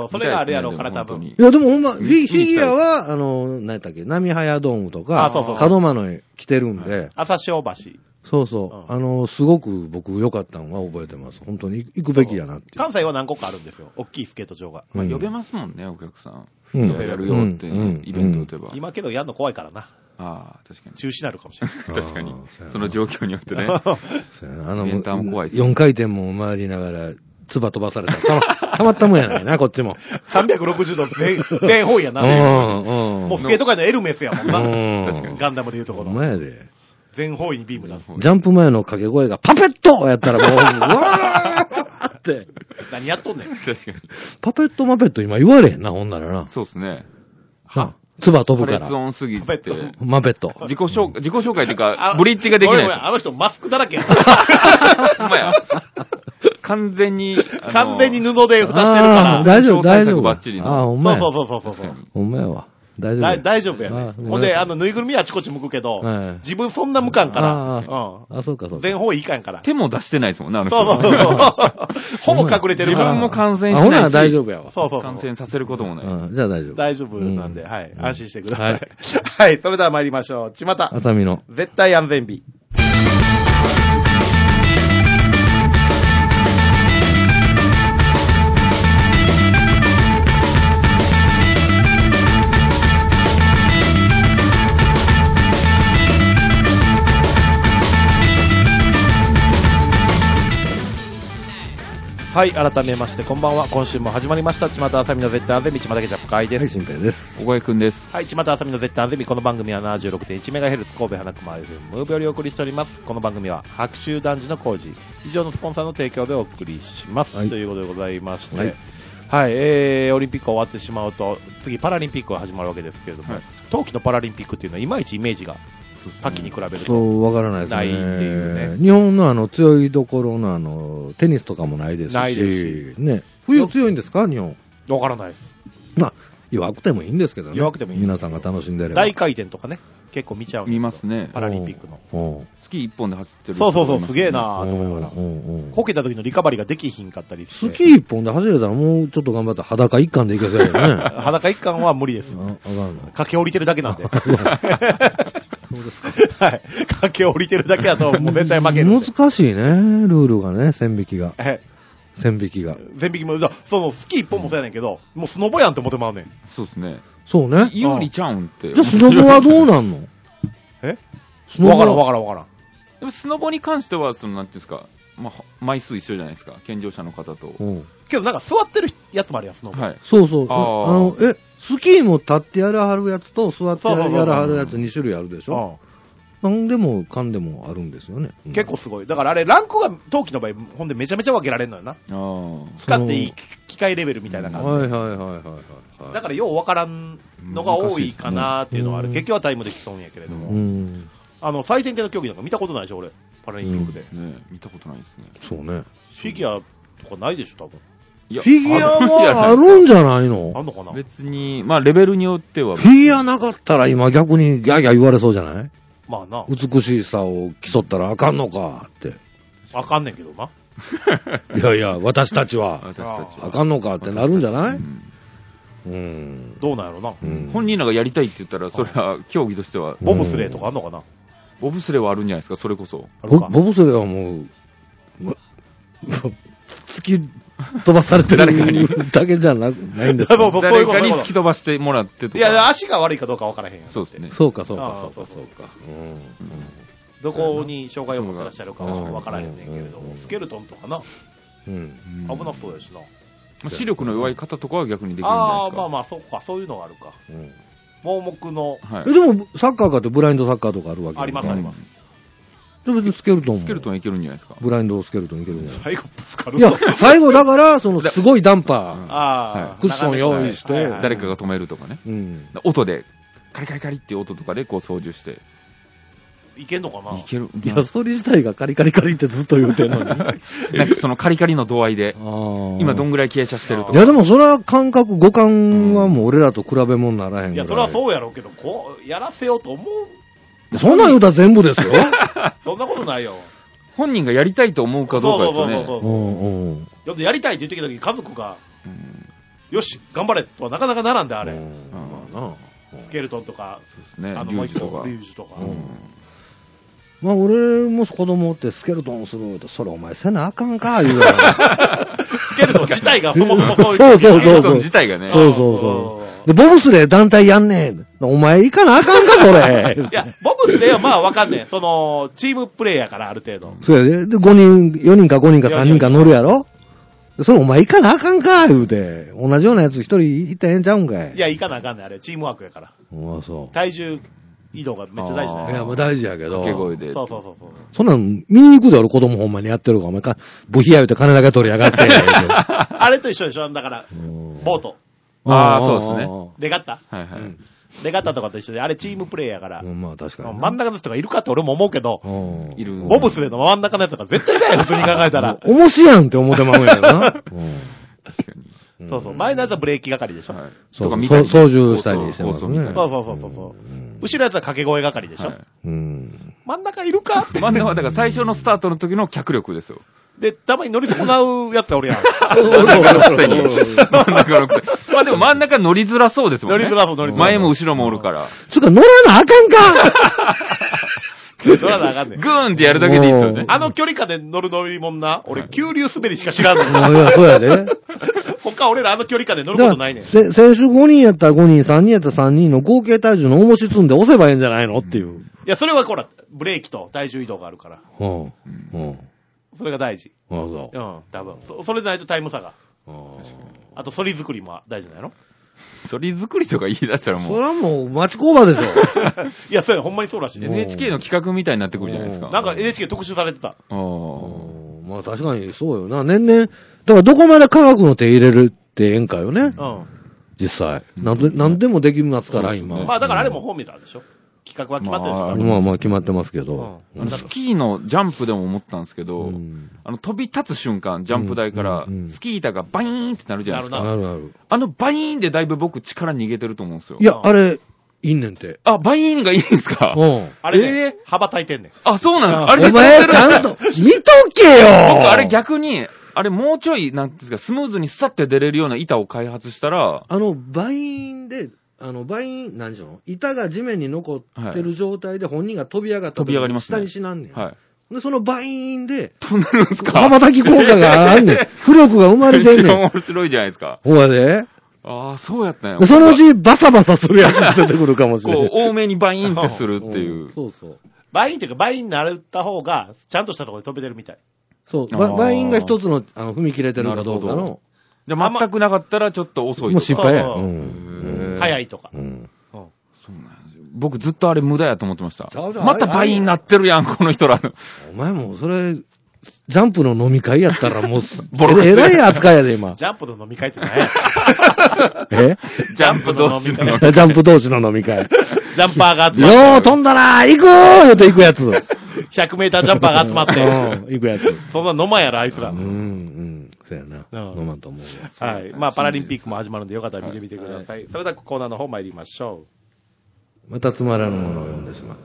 それがあるやろうから多分。 いや、でもほんま、フィギュアは、何やったっけ、波早ドームとか、門真の来てるんで。 朝潮橋。 そう。すごく僕良かったのは覚えてます。本当に行くべきやなって。 関西は何個かあるんですよ。大きいスケート場が。 まあ呼べますもんね、お客さん。やるよってイベント打てば。 今けどやるの怖いからな。 ああ、確かに。 中止になるかもしれない。 確かに。その状況によってね。 メンターも怖いです。4回転も回りながら、唾飛ばされたらたまったもんやないな、こっちも。 360度全方位やな。もうスケート界のエルメスやもんな。確かに。ガンダムで言うところ。 ほんまやで。 全方位にビーム出す。 ジャンプ前の掛け声がパペットやったらもう、わーって。 何やっとんねん。 確かに。 パペットマペット今言われへんな、ほんならな。 そうっすね。 唾飛ぶから。 破裂音すぎて。 マペット。 自己紹介っていうか、ブリッジができない。 あの人マスクだらけや。 ほんまや。完全に布で蓋してるから。 大丈夫。 バッチリの。 ほんまや。 そう。 ほんまやわ。大丈夫やね。 ほんで、ぬいぐるみはあちこち向くけど、自分そんな向かんから。 そうか。 全方位いかんから。 手も出してないですもんね、あの人。 そう。ほぼ隠れてるから。 自分も感染しないし。 ほな大丈夫やわ。 そう。 感染させることもない。 じゃあ大丈夫。 大丈夫なんで、はい。安心してください。はい。それでは参りましょう。ちまた。 あさみの。 絶対安全日。はい、改めまして、こんばんは。今週も始まりました。ちまたあさみの絶対安全日、ちまたけちゃっかいです。 はい、新平です。 小林くんです。 はい、ちまたあさみの絶対安全日、この番組は 76.1MHz 神戸花熊 FM よりお送りしております。この番組は白州男児の工事、以上のスポンサーの提供でお送りします。はい、ということでございまして、はい、オリンピック終わってしまうと、次パラリンピックが始まるわけですけれども、冬季のパラリンピックっていうのは、いまいちイメージが、秋に比べるとわからないですね。 ないっていうね。 日本の強いところのテニスとかもないですし。 ないですし。 ね。冬強いんですか日本。 わからないです。 まあ、弱くてもいいんですけどね。 弱くてもいい。 皆さんが楽しんでれば。 大回転とかね。結構見ちゃう。 見ますね。 パラリンピックの。 スキー一本で走ってる。 そう、すげえなーと思いながら。こけた時のリカバリーができひんかったりして。 スキー一本で走れたらもうちょっと頑張ったら裸一貫でいけそうやよね。 裸一貫は無理です。駆け降りてるだけなんで。 そうですか。 はい。駆け降りてるだけだともう絶対負ける。 難しいね、ルールがね、線引きが。線引きも、そのスキー一本もそうやねんけど、もうスノボやんって思ってまうねん。 そうですね。 そうね。 有利ちゃうんって。 じゃあスノボはどうなんのわからん。 でもスノボに関しては、なんていうんですか、まあ、枚数一緒じゃないですか、健常者の方と。 けどなんか座ってるやつもあるやん、スノボ。 はい。そう。スキーも立ってやらはるやつと座ってやらはるやつ2種類あるでしょ。なんでもかんでもあるんですよね。 結構すごい。だからあれ、ランクが冬季の場合、ほんでめちゃめちゃ分けられるのよな。使っていい機械レベルみたいな感じで。はい。だからよう分からんのが多いかなっていうのはある。結局はタイムで競うんやけれども。採点系の競技なんか見たことないでしょ、俺。パラリンピックで。 見たことないですね。 そうね。 フィギュアとかないでしょ、多分。 フィギュアもあるんじゃないの？ あんのかな？ 別に、まあレベルによっては。 フィギュアなかったら今逆にギャーギャー言われそうじゃない？ まあな。 美しさを競ったらあかんのかって。 あかんねんけどな。 いや、私たちは。あかんのかってなるんじゃない？ どうなんやろな。 本人らがやりたいって言ったら、それは競技としては。 ボブスレーとかあんのかな？ ボブスレーはあるんじゃないですか、それこそ。 ボブスレーはもう、突き飛ばされてるだけじゃないんですか？ 誰かに突き飛ばしてもらってとか。 いや、足が悪いかどうか分からへんやん。 そうですね。 そうか。 どこに障害を持ってらっしゃるかは分からへんねんけれど、スケルトンとかな。危なそうやしな。 視力の弱い方とかは逆にできるんじゃないですか。 まあ、そうか、そういうのがあるか。盲目の。 でも、サッカーかってブラインドサッカーとかあるわけ？ あります。 で、別にスケルトンいけるんじゃないですか。 ブラインドスケルトンいけるんじゃない？ 最後ぶつかる。 いや、最後だから、すごいダンパー、クッション用意して、 誰かが止めるとかね。音で、カリカリカリっていう音とかでこう操縦して。 いけんのかな？ いける。いや、それ自体がカリカリカリってずっと言うてんのに。なんかそのカリカリの度合いで、今どんぐらい傾斜してるとか。 いや、でもそれは感覚、五感はもう俺らと比べ物にならへん。 いや、それはそうやろうけど、こう、やらせようと思う。 そんなん言うたら全部ですよ。 そんなことないよ。 本人がやりたいと思うかどうかですよね。 そう。やりたいって言ってきた時家族が、よし、頑張れとはなかなかならんで、あれ。スケルトンとか、 リュウジとか。 まあ俺も子供ってスケルトンするって、それお前せなあかんか、言うから。 スケルトン自体がそもそもそういう。 そう。 スケルトン自体がね。 そう。で、ボブスレー団体やんねん。お前行かなあかんか、それ。 いや、ボブスレーはまあわかんねん。その、チームプレイやからある程度。 そうやで。で、4人か5人か3人か乗るやろ？それお前行かなあかんか、言うて。同じようなやつ一人行ったらええんちゃうんかい。 いや、行かなあかんねん、あれ。チームワークやから。 そう。 体重移動がめっちゃ大事だよ。 いや、もう大事やけど。 掛け声で。 そう。 そんなん見に行くで俺子供ほんまにやってるから、お前か、部費や言うて金だけ取りやがって。 あれと一緒でしょだから、ボート。 そうですね。 レガッタはいはい。 レガッタとかと一緒で、あれチームプレーやから。 まあ確かに。 真ん中の人がいるかって俺も思うけど、 いる。 ボブスレーの真ん中のやつとか絶対いないよ、普通に考えたら。 面白いやんって思ってまうんやな。確かに。そうそう。前のやつはブレーキ係でしょ。はい。 とか見たり。操縦したりしてますね。 そう。後ろのやつは掛け声係でしょ。真ん中いるか真ん中はだから最初のスタートの時の脚力ですよ。 で、たまに乗り損なうやつがおるやん。 真ん中のくせに。まあでも真ん中乗りづらそうですもんね。 乗りづらそう。 前も後ろもおるから。 つうか乗らなあかんか乗らなあかんねん。 グーンってやるだけでいいですよね。 あの距離感で乗る乗り物な、俺、急流滑りしか知らんの。 いや、そうやで。 他俺らあの距離感で乗ることないねん。 選手5人やったら5人、3人やったら3人の合計体重の重し積んで押せばいいんじゃないのっていう。 いや、それはほら、ブレーキと体重移動があるから。それが大事。多分。それでないとタイム差が。あと、反り作りも大事なの？ 反り作りとか言い出したらもう。 それはもう町工場でしょ。 いや、そうや、ほんまにそうらしいね。 NHK の企画みたいになってくるじゃないですか。 なんか NHK 特集されてた。 まあ確かにそうよな。年々、だからどこまで科学の手入れるってええんかよね。実際。なんでもできますから、今。 まあだからあれもフォーミュラーでしょ。企画は決まってるでしょ。 まあ決まってますけど。 スキーのジャンプでも思ったんですけど、飛び立つ瞬間、ジャンプ台から、スキー板がバイーンってなるじゃないですか。 なる。 バイーンでだいぶ僕力逃げてると思うんですよ。 いや、あれ、いいねんて。 あ、バイーンがいいんですか？ あれね、幅炊いてんねん。 あ、そうなんです。 お前、ちゃんと、見とけよ僕、あれ逆に、あれもうちょい、なんですか、スムーズにスサって出れるような板を開発したら、 バイーンで、バイン、何でしょう板が地面に残ってる状態で本人が飛び上がった飛び上がりますね。 下にしなんねん。 はい。 で、そのバインで、 飛んでるんですか？ 羽ばたき効果があんねん。浮力が生まれてんねん。 面白いじゃないですか。 ほらで。 ああ、そうやったんや。 そのうちバサバサするやつが出てくるかもしれない。 こう、多めにバインってするっていう。 そうそう。 バインっていうか、バインになった方が、ちゃんとしたところで飛べてるみたい。 そう。バインが一つの、踏み切れてるかどうかの。 じゃあ全くなかったらちょっと遅いとか。 もう失敗や。 早いとか。 そうなんですよ。僕ずっとあれ無駄やと思ってました。また倍になってるやん、この人ら。 お前もそれ、ジャンプの飲み会やったらもう、えらい扱いやで、今。 ジャンプの飲み会って何やジャンプ同士の飲み会。ジャンプ同士の飲み会。 ジャンパーが集まって。よー飛んだなー行くー言うて行くやつ。 100メータージャンパーが集まって。 行くやつ。 そんな飲まんやろ、あいつら。 そうやな。飲まんと思う。 はい。まあ、パラリンピックも始まるんで、よかったら見てみてください。それではコーナーの方参りましょう。 またつまらぬものを読んでしまった。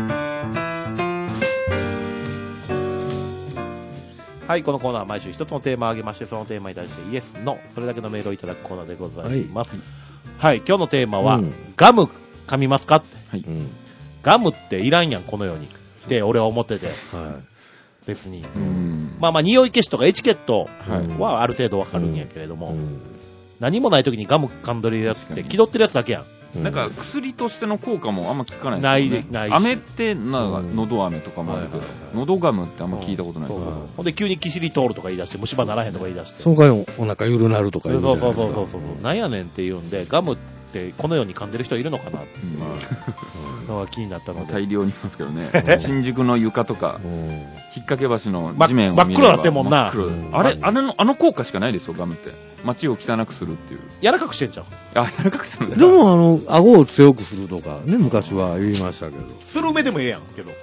はい、このコーナーは毎週一つのテーマを挙げまして、そのテーマに対してイエス、ノー、それだけのメールをいただくコーナーでございます。はい、今日のテーマは、ガム噛みますかって。ガムっていらんやん、この世に。って俺は思ってて。別に。まあ匂い消しとかエチケットはある程度わかるんやけれども、何もない時にガム噛んどるやつって気取ってるやつだけやん。 なんか薬としての効果もあんま聞かないですよね。ない飴ってなんか喉飴とかもあるけど、喉ガムってあんま聞いたことないです。 ほんで急にキシリ通るとか言い出して虫歯ならへんとか言い出して。 その代わりお腹ゆるなるとか言うじゃないですか。 そう。なんやねんって言うんで、ガムってこのように噛んでる人いるのかなっていうのが気になったので。 大量にいますけどね。新宿の床とか、引っ掛け橋の地面を見れば真っ黒なってもんな。 あれ、あの効果しかないですよ、ガムって。街を汚くするっていう。 柔らかくしてんじゃん。 あ、柔らかくするんですか。でも顎を強くするとかね、昔は言いましたけど。 スルメでもええやん、けど。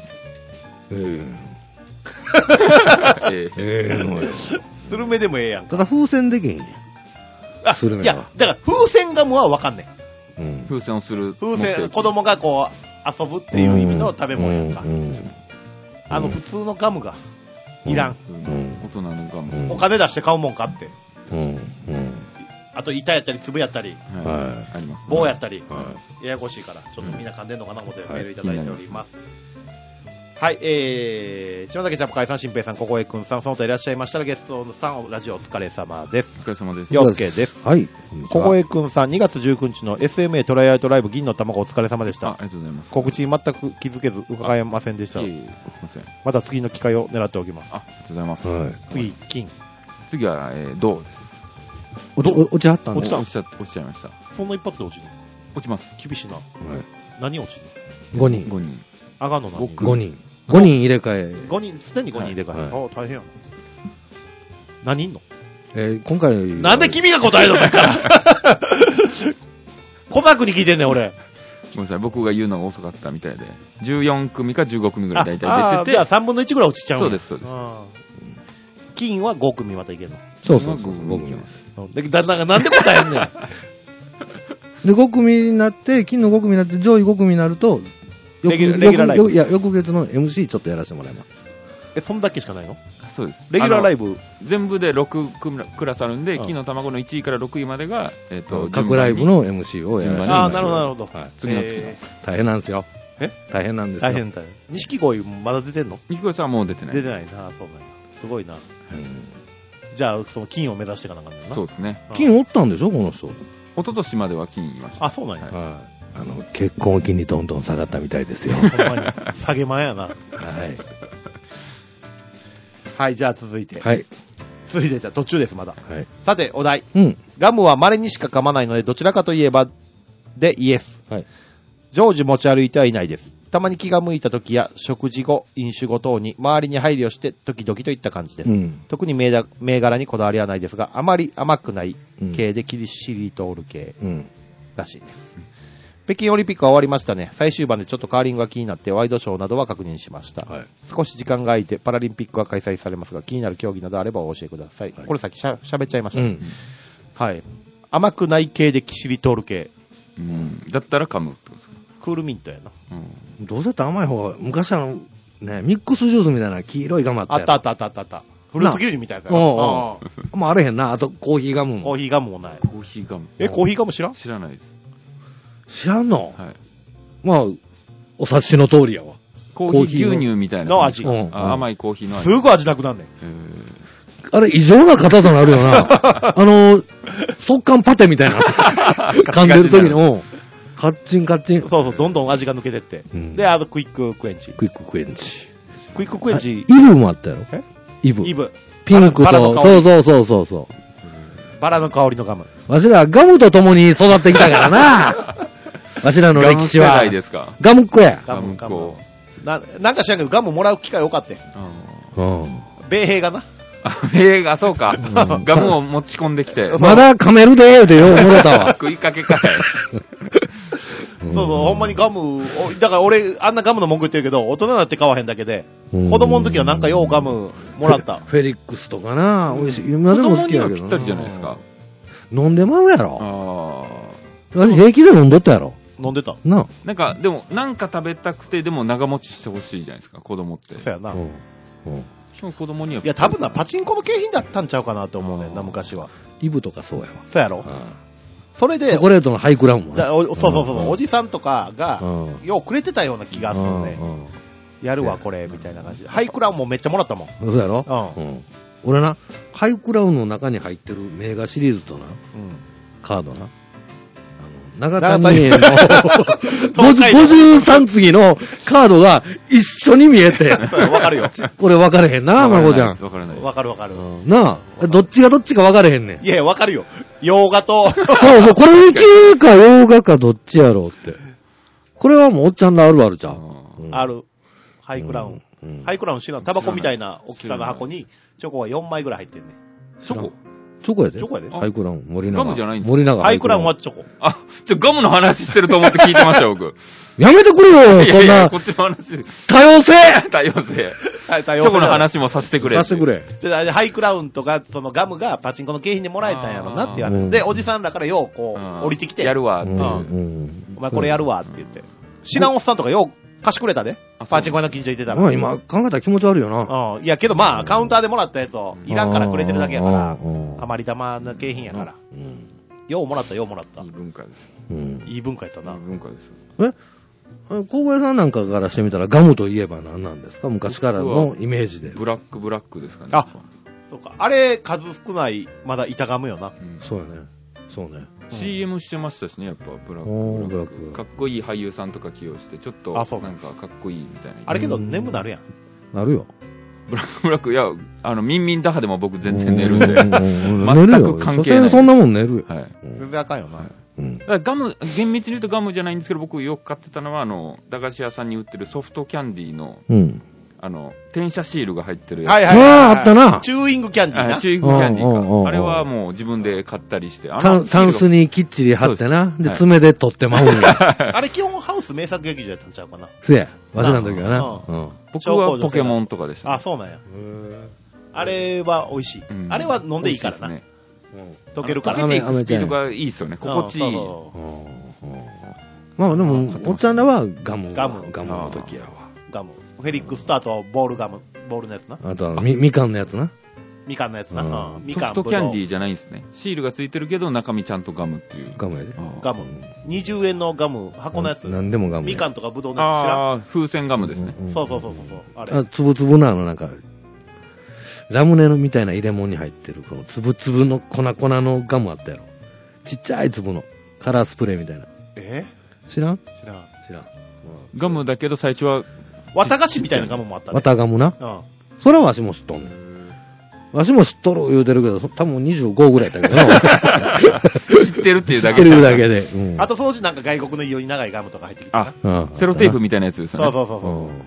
スルメでもええやん。 ただ風船できへんねん。 いや、だから風船ガムはわかんねん。風船をする。 風船、子供がこう遊ぶっていう意味の食べ物やんか。普通のガムがいらん。 大人のガム。 お金出して買うもんかって。あと板やったり粒やったり、棒やったり、ややこしいから、ちょっとみんな噛んでんのかなと思ってメールいただいております。はい、島崎ジャンプ会さん、新平さん、ここえくんさん、その他いらっしゃいましたらゲストさん、ラジオお疲れ様です。 お疲れ様です。 陽介です。 はい。 ここえくんさん、2月19日の SMA トライアウトライブ銀の卵お疲れ様でした。 ありがとうございます。 告知に全く気づけず伺えませんでした。すいません。また次の機会を狙っておきます。 ありがとうございます。 次、金。 次は、銅です。 落ちはったん落ちちゃいました。 そんな一発で落ちるの？ 落ちます。 厳しいな。何落ちるの？5人。 5人。 あがんの何人？5人。5人入れ替え。 5人、すでに5人入れ替え。大変やな。何人の？ 今回。 なんで君が答えるのだから学に聞いてんねん、俺。 ごめんなさい、僕が言うのが遅かったみたいで。14組か15組ぐらい大体出てて。 じゃあ3分の1ぐらい落ちちゃうんそうです、そうです。 金は5組またいけるの。 そうそうそう。5組です。 なんで答えんねん。 で、5組になって、金の5組になって、上位5組になると、 レギュラーライブ。 いや、翌月の MC ちょっとやらせてもらいます。 そんだけしかないの？ そうです。 レギュラーライブ全部で6クラスあるんで、金の卵の1位から6位までが、 各ライブの MC をやらせてもらいます。 ああ、なるほど、なるほど。 次の月の。 大変なんですよ。大変なんですよ。 大変。錦鯉まだ出てんの？ 錦鯉さんはもう出てない。 出てないな、そうなんや。すごいな。じゃあ、その金を目指していかなあかんねんな。 そうですね。 金おったんでしょ、この人。 一昨年までは金いました。 あ、そうなんや。 結婚を機にどんどん下がったみたいですよ。 ほんまに。下げ前やな。はい。はい、じゃあ続いて。 はい。 続いて、じゃあ途中です、まだ。 はい。 さて、お題。 うん。 ガムは稀にしか噛まないので、どちらかといえば、で、イエス。 はい。 常時持ち歩いてはいないです。たまに気が向いた時や、食事後、飲酒後等に、周りに配慮して、時々といった感じです。特に銘柄にこだわりはないですが、あまり甘くない系でキリシリトール系らしいです。北京オリンピックは終わりましたね。最終盤でちょっとカーリングが気になってワイドショーなどは確認しました。はい、少し時間が空いてパラリンピックが開催されますが、気になる競技などあればお教えください。はい、これさっき喋っちゃいましたね。はい。甘くない系でキシリトール系。 だったら噛むってことですか？ クールミントやな。 どうせって甘い方が、昔ね、ミックスジュースみたいな黄色いガムあったやろ。 あった。フルーツ牛乳みたいなやつやな。 もうあれへんな。あとコーヒーガムも。 コーヒーガムもない。 コーヒーガム。 コーヒーガム知らん？ 知らないです。 知らんの？ はい。 まあ、お察しの通りやわ。 コーヒー牛乳みたいな。 の味。 甘いコーヒーの味。 すぐ味なくなんねん。 あれ、異常な硬さになるよな。速乾パテみたいな。噛んでる時に、カッチンカッチン。 そう、どんどん味が抜けてって。で、クイッククエンチ。 クイッククエンチ。イブもあったやろ？イブ。ピンクと、そう。 バラの香りのガム。 わしらガムと共に育ってきたからな。わしらの歴史は。 ガム世代ですか？ ガムっ子や。 ガムっ子。なんか知らんけど、ガムもらう機会多かったよ。米兵がな。 米が、そうか。ガムを持ち込んできて。 まだ噛めるでーってようもろたわ。 食いかけかい。 そう、ほんまにガム、だから俺、あんなガムの文句言ってるけど、大人になって買わへんだけで、子供の時はなんかようガムもらった。 フェリックスとかな、美味しい。今でも好きやけどな。 子供にはぴったりじゃないですか。 飲んでまうやろ。私平気で飲んどったやろ。 飲んでた。 なんか、でも、なんか食べたくて、でも長持ちしてほしいじゃないですか、子供って。 そうやな。 子供には。 いや、多分な、パチンコの景品だったんちゃうかなと思うねんな、昔は。 イブとかそうやわ。 そうやろ。それで、 チョコレートのハイクラウンもね。 そう、おじさんとかが、ようくれてたような気がするね。やるわ、これ、みたいな感じで。ハイクラウンもめっちゃもらったもん。 そうやろ？俺な、ハイクラウンの中に入ってる名画シリーズとな、カードな。長谷園の53次のカードが一緒に見えて。 わかるよ。 これ分かれへんな、まこちゃん。 わかる。 なあ、どっちがどっちか分かれへんねん。 いや、わかるよ。洋画と。 そう、これ宇宙か洋画かどっちやろうって。これはもうおっちゃんのあるあるじゃん。 ある。ハイクラウン。ハイクラウン知らん。タバコみたいな大きさの箱にチョコが4枚ぐらい入ってんねん。 チョコやで。ハイクラウン、森永。 ガムじゃないんですか？森永。 ハイクラウンはチョコ。 ガムの話してると思って聞いてましたよ、僕。 やめてくれよ、そんな。 こっちの話。 多様性。 チョコの話もさせてくれ。 ハイクラウンとか、そのガムがパチンコの景品でもらえたんやろなって言われて。で、おじさんらからよう、こう、降りてきて。 やるわ。 お前これやるわって言って。知らんおっさんとかよう、貸してくれたで。パチンコ屋の近所行ってたら。 まあ今考えたら気持ち悪いよな。 いやけどまあカウンターでもらったやつをいらんからくれてるだけやから、余り玉の景品やから。ようもらった。いい文化です。 いい文化やったな。 いい文化です。 小林さんなんかからしてみたらガムといえば何なんですか？昔からのイメージで。 ブラックですかね。 そうか。あれ数少ないまだ板ガムよな。 そうやね。そうね。 CM してましたしね、やっぱブラック。かっこいい俳優さんとか起用して、ちょっとなんかかっこいいみたいな。 あれけど眠なるやん。 なるよ。 ブラック、いや、ミンミン打破でも僕全然寝るんで。全く関係ない。 そんなもん寝るよ。 はい。 全然あかんよな。 だからガム、厳密に言うとガムじゃないんですけど、僕よく買ってたのは、駄菓子屋さんに売ってるソフトキャンディーの、 転写シールが入ってるやつ。 はいはいああ、 はい。 あったな。 チューイングキャンディーな。 チューイングキャンディうんうんうんうんーか。あれはもう自分で買ったりして。 タンスにきっちり貼ってな。で、爪で取ってまうんや。 あれ基本ハウス名作劇場やったんちゃうかな。 せや。わしらの時はな。 僕はポケモンとかでした。 あ、そうなんや。あれは美味しい。あれは飲んでいいからな。溶けるから。 溶けていくスピードがいいですよね。心地いい。 まあでも、おっちゃんらはガムの時やわ。 ガム。フェリックスタートボールガム。ボールのやつな。 あとはみかんのやつな。 みかんのやつな。 ソフトキャンディーじゃないんですね。シールがついてるけど中身ちゃんとガムっていう。 ガムやで。 ガム。20円のガム、箱のやつ。 なんでもガム。 みかんとかぶどうのやつ知らん。 ああ、風船ガムですね。 そう。あれ。 つぶつぶななんか、ラムネのみたいな入れ物に入ってる、このつぶつぶの粉のガムあったやろ。ちっちゃい粒のカラースプレーみたいな。知らん。 ガムだけど最初は、 綿菓子みたいなガムもあったね。 綿ガムな。それはわしも知っとんねん。わしも知っとる言うてるけど、多分25ぐらいだけどな。 知ってるっていうだけで。知ってるだけで。 あとそのうちなんか外国の異様に長いガムとか入ってきてな。 セロテープみたいなやつですね。 そう。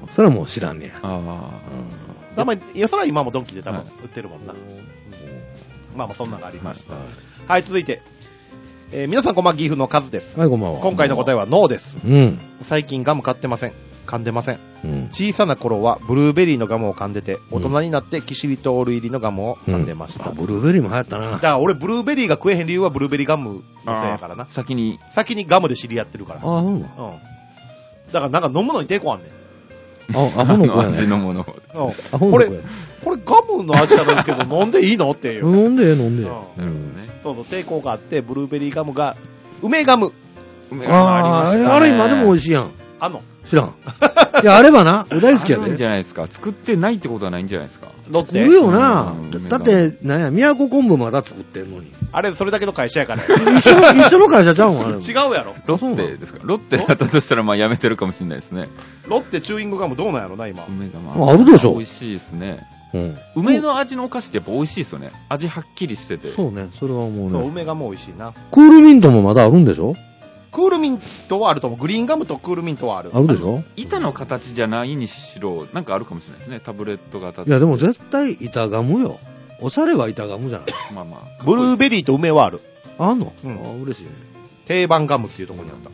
それはもう知らんねや。 たまに、いや、それは今もドンキで多分売ってるもんな。まあそんなのがありました。はい、続いて。皆さんこんばんは、岐阜のカズです。 はい、こんばんは。 今回の答えはノーです。 うん。 最近ガム買ってません。噛んでません。小さな頃はブルーベリーのガムを噛んでて、大人になってキシリトール入りのガムを噛んでました。 ブルーベリーも流行ったな。 だから俺ブルーベリーが食えへん理由はブルーベリーガムのせいやからな。 先にガムで知り合ってるから。 ああ、そうなの。 だからなんか飲むのに抵抗あんねん。 アホの子やね。 味のもの。 これガムの味なんだけど飲んでいいのっていう。 飲んで。なるほどね。 そう抵抗があって、ブルーベリーガムが、梅ガム。 あれ今でも美味しいやん。知らん。いや、あればな、大好きやで。 あるんじゃないですか。作ってないってことはないんじゃないですか。 作るよな。だって、なんや、宮古昆布まだ作ってんのに。 あれ、それだけの会社やから。 一緒の会社ちゃうんあれ。 違うやろ。 ロッテですか。ロッテだったとしたら、まあ、やめてるかもしれないですね。 ロッテチューイングガムどうなんやろな、今。 梅ガム。 あるでしょ。 美味しいですね。梅の味のお菓子ってやっぱ美味しいですよね。味はっきりしてて。 そうね、それはもうね。 そう、梅ガム美味しいな。 クールミントもまだあるんでしょ。 クールミントはあると思う。グリーンガムとクールミントはある。 あるでしょ。 板の形じゃないにしろ、なんかあるかもしれないですね。タブレット型。 いや、でも絶対板ガムよ。おしゃれは板ガムじゃない。 まあまあ。 ブルーベリーと梅はある。 あんの？嬉しいね。 定番ガムっていうところにあった。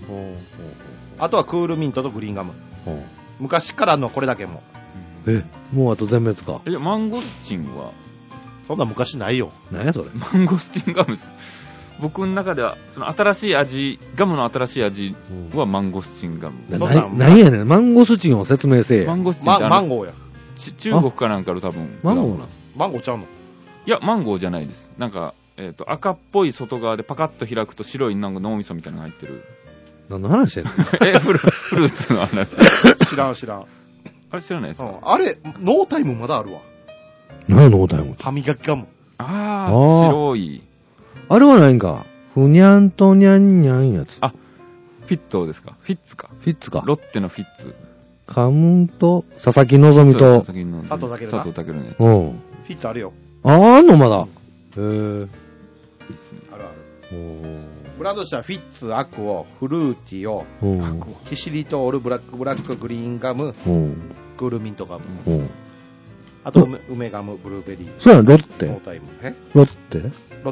あとはクールミントとグリーンガム。昔からのこれだけも。 もうあと全滅か。 マンゴスチンはそんな昔ないよ。 何やそれ。 マンゴスチンガムです。僕の中では、その新しい味、ガムの新しい味はマンゴスチンガム。 何やねん、マンゴスチンを説明せえ。 マンゴスチンマンゴーや。 中国かなんかの多分。 マンゴーな。 マンゴーちゃうの？ いや、マンゴーじゃないです。なんか、赤っぽい外側でパカッと開くと白いなんか脳みそみたいなのが入ってる。 何の話してんの？ フルーツの話。 知らん。 あれ知らないですか？ あれ、ノータイムまだあるわ。 何ノータイム？ 歯磨きガム。 白い。 あれはないんか。ふにゃんとにゃんにゃんやつ。 フィットですか？フィッツか。 フィッツか。 ロッテのフィッツ。 カムンと、佐々木希と、 佐藤健のやつ。 フィッツあるよ。 あんのまだ。いいっすね。ある。ブランドとしてはフィッツ、アクオ、フルーティオ、キシリトール、ブラック、グリーンガム、クールミントガム。あと、梅ガム、ブルーベリー。 そうやん、ロッテ。 ノータイム。 ロッテ。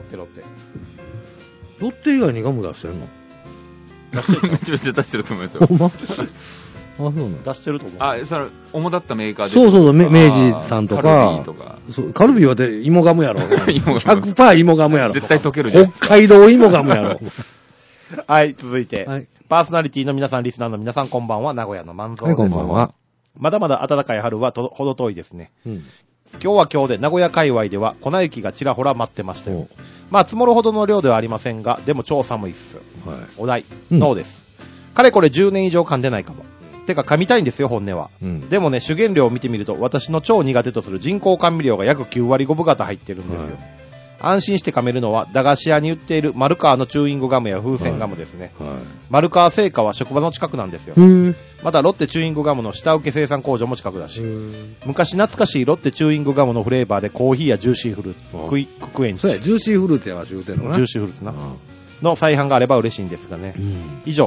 ロッテ以外にガム出してんの？ めちゃめちゃ出してると思いますよ。 ほんま？そうなの？ 出してると思う。 それ、主だったメーカーで。 そう、明治さんとか。 カルビーとか。 カルビーは芋ガムやろ。100% 芋ガムやろ。 絶対溶けるじゃん。 北海道芋ガムやろ。 はい、続いて。パーソナリティの皆さん、リスナーの皆さん、こんばんは、名古屋の万蔵です。 こんばんは。 まだまだ暖かい春はほど遠いですね。今日は今日で名古屋界隈では粉雪がちらほら待ってましたよ。まあ積もるほどの量ではありませんが、でも超寒いっす。お題、ノーです。かれこれ10年以上噛んでないかも。てか噛みたいんですよ、本音は。でもね、主原料を見てみると、私の超苦手とする人工甘味料が約9割5分型入ってるんですよ。安心して噛めるのは、駄菓子屋に売っているマルカーのチューイングガムや風船ガムですね。マルカー製菓は職場の近くなんですよ。またロッテチューイングガムの下請け生産工場も近くだし、昔懐かしいロッテチューイングガムのフレーバーでコーヒーやジューシーフルーツ、クイッククエンチ。 そうや、ジューシーフルーツやわ、言うてんのな。 ジューシーフルーツな。の再販があれば嬉しいんですがね。以上、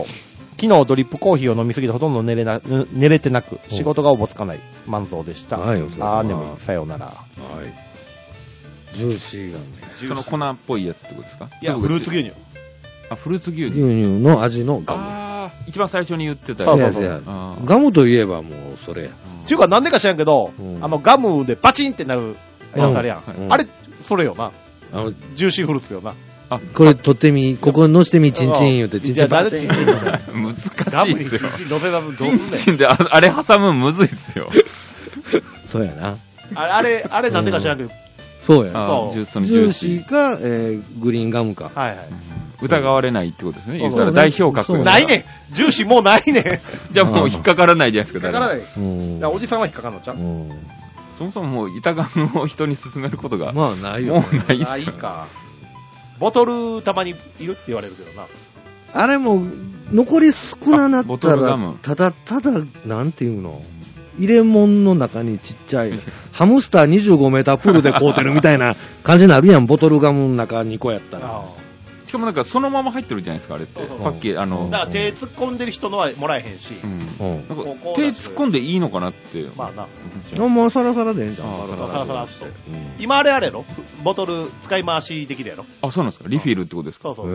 昨日ドリップコーヒーを飲みすぎてほとんど寝れてなく、仕事がおぼつかない満足でした。 はい、 眠い。さようなら。はい。 ジューシーがね。 その粉っぽいやつってことですか？ いや、フルーツ牛乳。 フルーツ牛乳。 牛乳の味のガム。 一番最初に言ってたやつ。 ガムといえばもうそれや。 ちゅうかなんでか知らんけど、ガムでバチンってなるやつあるやん。あれ、それよな。ジューシーフルーツよな。 これ取ってみ、ここに乗せてみ、チンチン言うて、チンチン。 なんでチンチンの難しいっすよ。 チンチン乗せた分どうすんねん。 チンチンであれ挟むむずいっすよ。 そうやな。 あれなんでか知らんけど。 そうや。 ジューシーか、グリーンガムか。 はいはい。 疑われないってことですね。言ったら代表格。 ないねん。ジューシーもうないねん。 じゃあもう引っかからないじゃないですか。 引っかからない。いや、おじさんは引っかかるのちゃう。 そもそももう板ガムを人に勧めることが。 まあないよ。 もうないっす。 ないか。ボトルたまにいるって言われるけどな。 あれも、残り少ななったら、ただ、なんていうの、入れ物の中にちっちゃい、ハムスター25メータープールで買うてるみたいな感じになるやん、ボトルガムの中2個やったら。 しかもなんかそのまま入ってるじゃないですか、あれって。パッケージ、 だから手突っ込んでる人のはもらえへんし。 なんか手突っ込んでいいのかなって。 まあな。 まあサラサラでええんじゃん。 サラサラっと。今あれやろボトル使い回しできるやろ。 あ、そうなんですか。リフィルってことですか。 そう。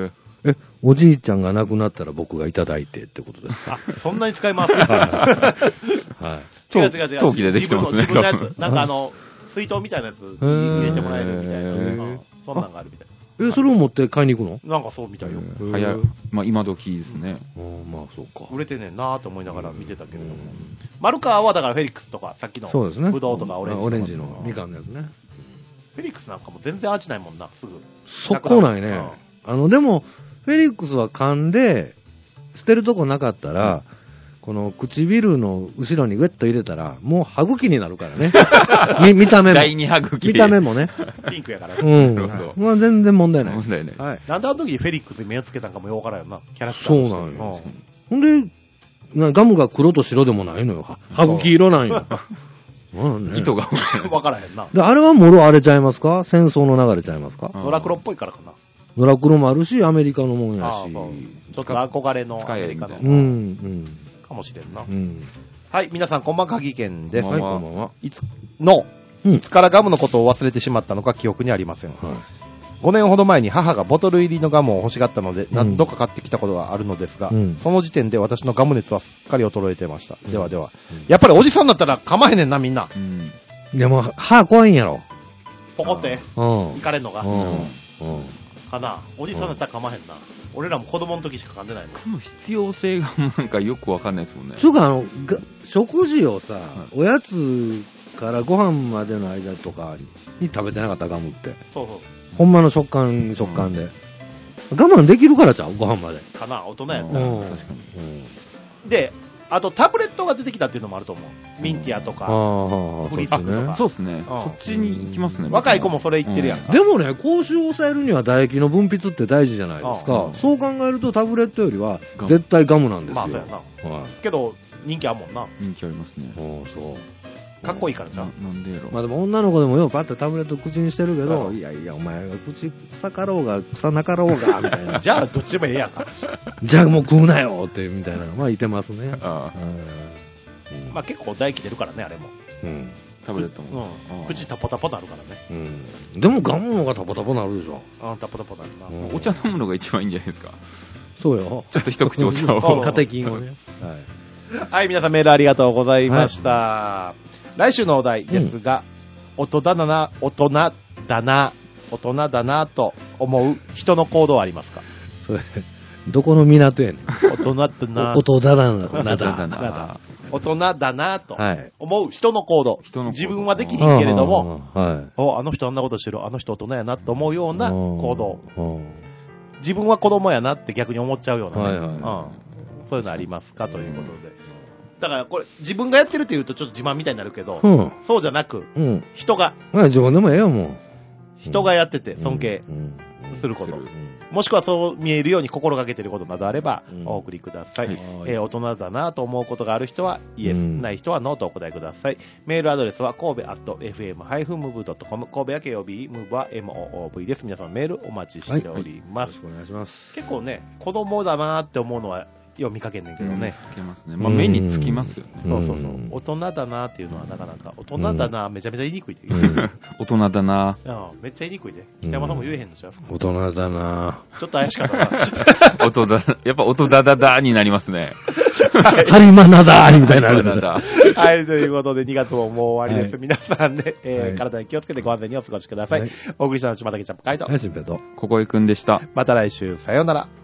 おじいちゃんが亡くなったら僕がいただいてってことですか。 そんなに使い回すはい。違う。 陶器でできてますね。 自分のやつ。なんか水筒みたいなやつ入れてもらえるみたいな。そんなんがあるみたいな。 それを持って買いに行くの？ なんかそうみたいよ。 まあ今時ですね。 まあそうか。 売れてねえなーと思いながら見てたけれども。丸川はだからフェリックスとか、さっきのブドウとかオレンジのみかんのやつね。 フェリックスなんかも全然味ないもんな、すぐ。 そこないね。でも、フェリックスは缶で、捨てるとこなかったら、この唇の後ろにウェット入れたら、もう歯茎になるからね。見た目も。 第二歯茎。 見た目もね。 ピンクやからね。まあ全然問題ない。 問題ない。 はい。なんであの時にフェリックスに目をつけたんかもよくわからんよな、キャラクター。 そうなんよ。ほんで、ガムが黒と白でもないのよ。歯茎色なんよ。 糸がわからへんな。 あれはもろあれちゃいますか？戦争の流れちゃいますか？ ノラクロっぽいからかな。 ノラクロもあるし、アメリカのもんやし。 ちょっと憧れのアメリカの。かもしれんな。はい、皆さん、こんばんは、鍵県です。 はい、こんばんは。 いつからガムのことを忘れてしまったのか記憶にありません。5年ほど前に母がボトル入りのガムを欲しがったので、何度か買ってきたことがあるのですが、その時点で私のガム熱はすっかり衰えてました。ではでは。やっぱりおじさんだったら噛まへんねんな、みんな。 でも、歯怖いんやろ。 ポコって、いかれんのが。かな。おじさんだったら噛まへんな。俺らも子供の時しか噛んでないもん。 噛む必要性がなんかよくわかんないですもんね。 つうか食事をさ、おやつからご飯までの間とかに食べてなかったガムって。 そう。 ほんまの食感で。我慢できるからちゃうご飯まで。 かな、大人やったら。 確かに。で、あとタブレットが出てきたっていうのもあると思う。ミンティアとか、フリップとか。 そうですね。そっちに行きますね。 若い子もそれ言ってるやんか。 でもね、口臭を抑えるには唾液の分泌って大事じゃないですか。そう考えるとタブレットよりは絶対ガムなんですよ。 まあそうやな。けど、人気あんもんな。 人気ありますね。 そう。 かっこいいからさ。 なんでやろ。 まあでも女の子でもよ、パッとタブレット口にしてるけど、いやいや、お前が口臭かろうが、臭なかろうが、みたいな。 じゃあ、どっちでもええやんか。 じゃあもう食うなよって、みたいな。まあ、いてますね。 まあ結構唾液出るからね、あれも。 タブレットも。 口タポタポなるからね。 でもガムの方がタポタポなるでしょ。 タポタポなるな。 お茶飲むのが一番いいんじゃないですか。 そうよ。 ちょっと一口お茶を。 カテキンをね。 はい、皆さんメールありがとうございました。来週のお題ですが、大人だなと思う人の行動はありますか？ それ、どこの港やねん。 大人だな。 大人だな。 大人だなと思う人の行動。自分はできひんけれども、あの人あんなことしてる、あの人大人やなと思うような行動。自分は子供やなって逆に思っちゃうような。そういうのありますかということで。だからこれ自分がやってるって言うとちょっと自慢みたいになるけど、そうじゃなく、人が。 自分でもええよ、もう。 人がやってて尊敬すること。もしくはそう見えるように心がけていることなどあればお送りください。大人だなと思うことがある人はイエス、ない人はノーとお答えください。メールアドレスは神戸@fm-move.com、神戸は KOB、ムーブは MOOV です。皆さんメールお待ちしております。 よろしくお願いします。 結構ね、子供だなって思うのはよう見かけんねんけどね。 見かけますね。まあ、目につきますよね。 そうそうそう。大人だなっていうのはなかなか、大人だな、めちゃめちゃ言いにくいで。 大人だな。 めっちゃ言いにくいで。北山さんも言えへんのじゃん。 大人だな。 ちょっと怪しかったな。 やっぱ大人だだになりますね。 ハリマナだーみたいな。 はい、ということで2月ももう終わりです。皆さんね、体に気をつけてご安全にお過ごしください。お送りしたのは島竹ちゃん、カイト。 ここいくんでした。 また来週、さようなら。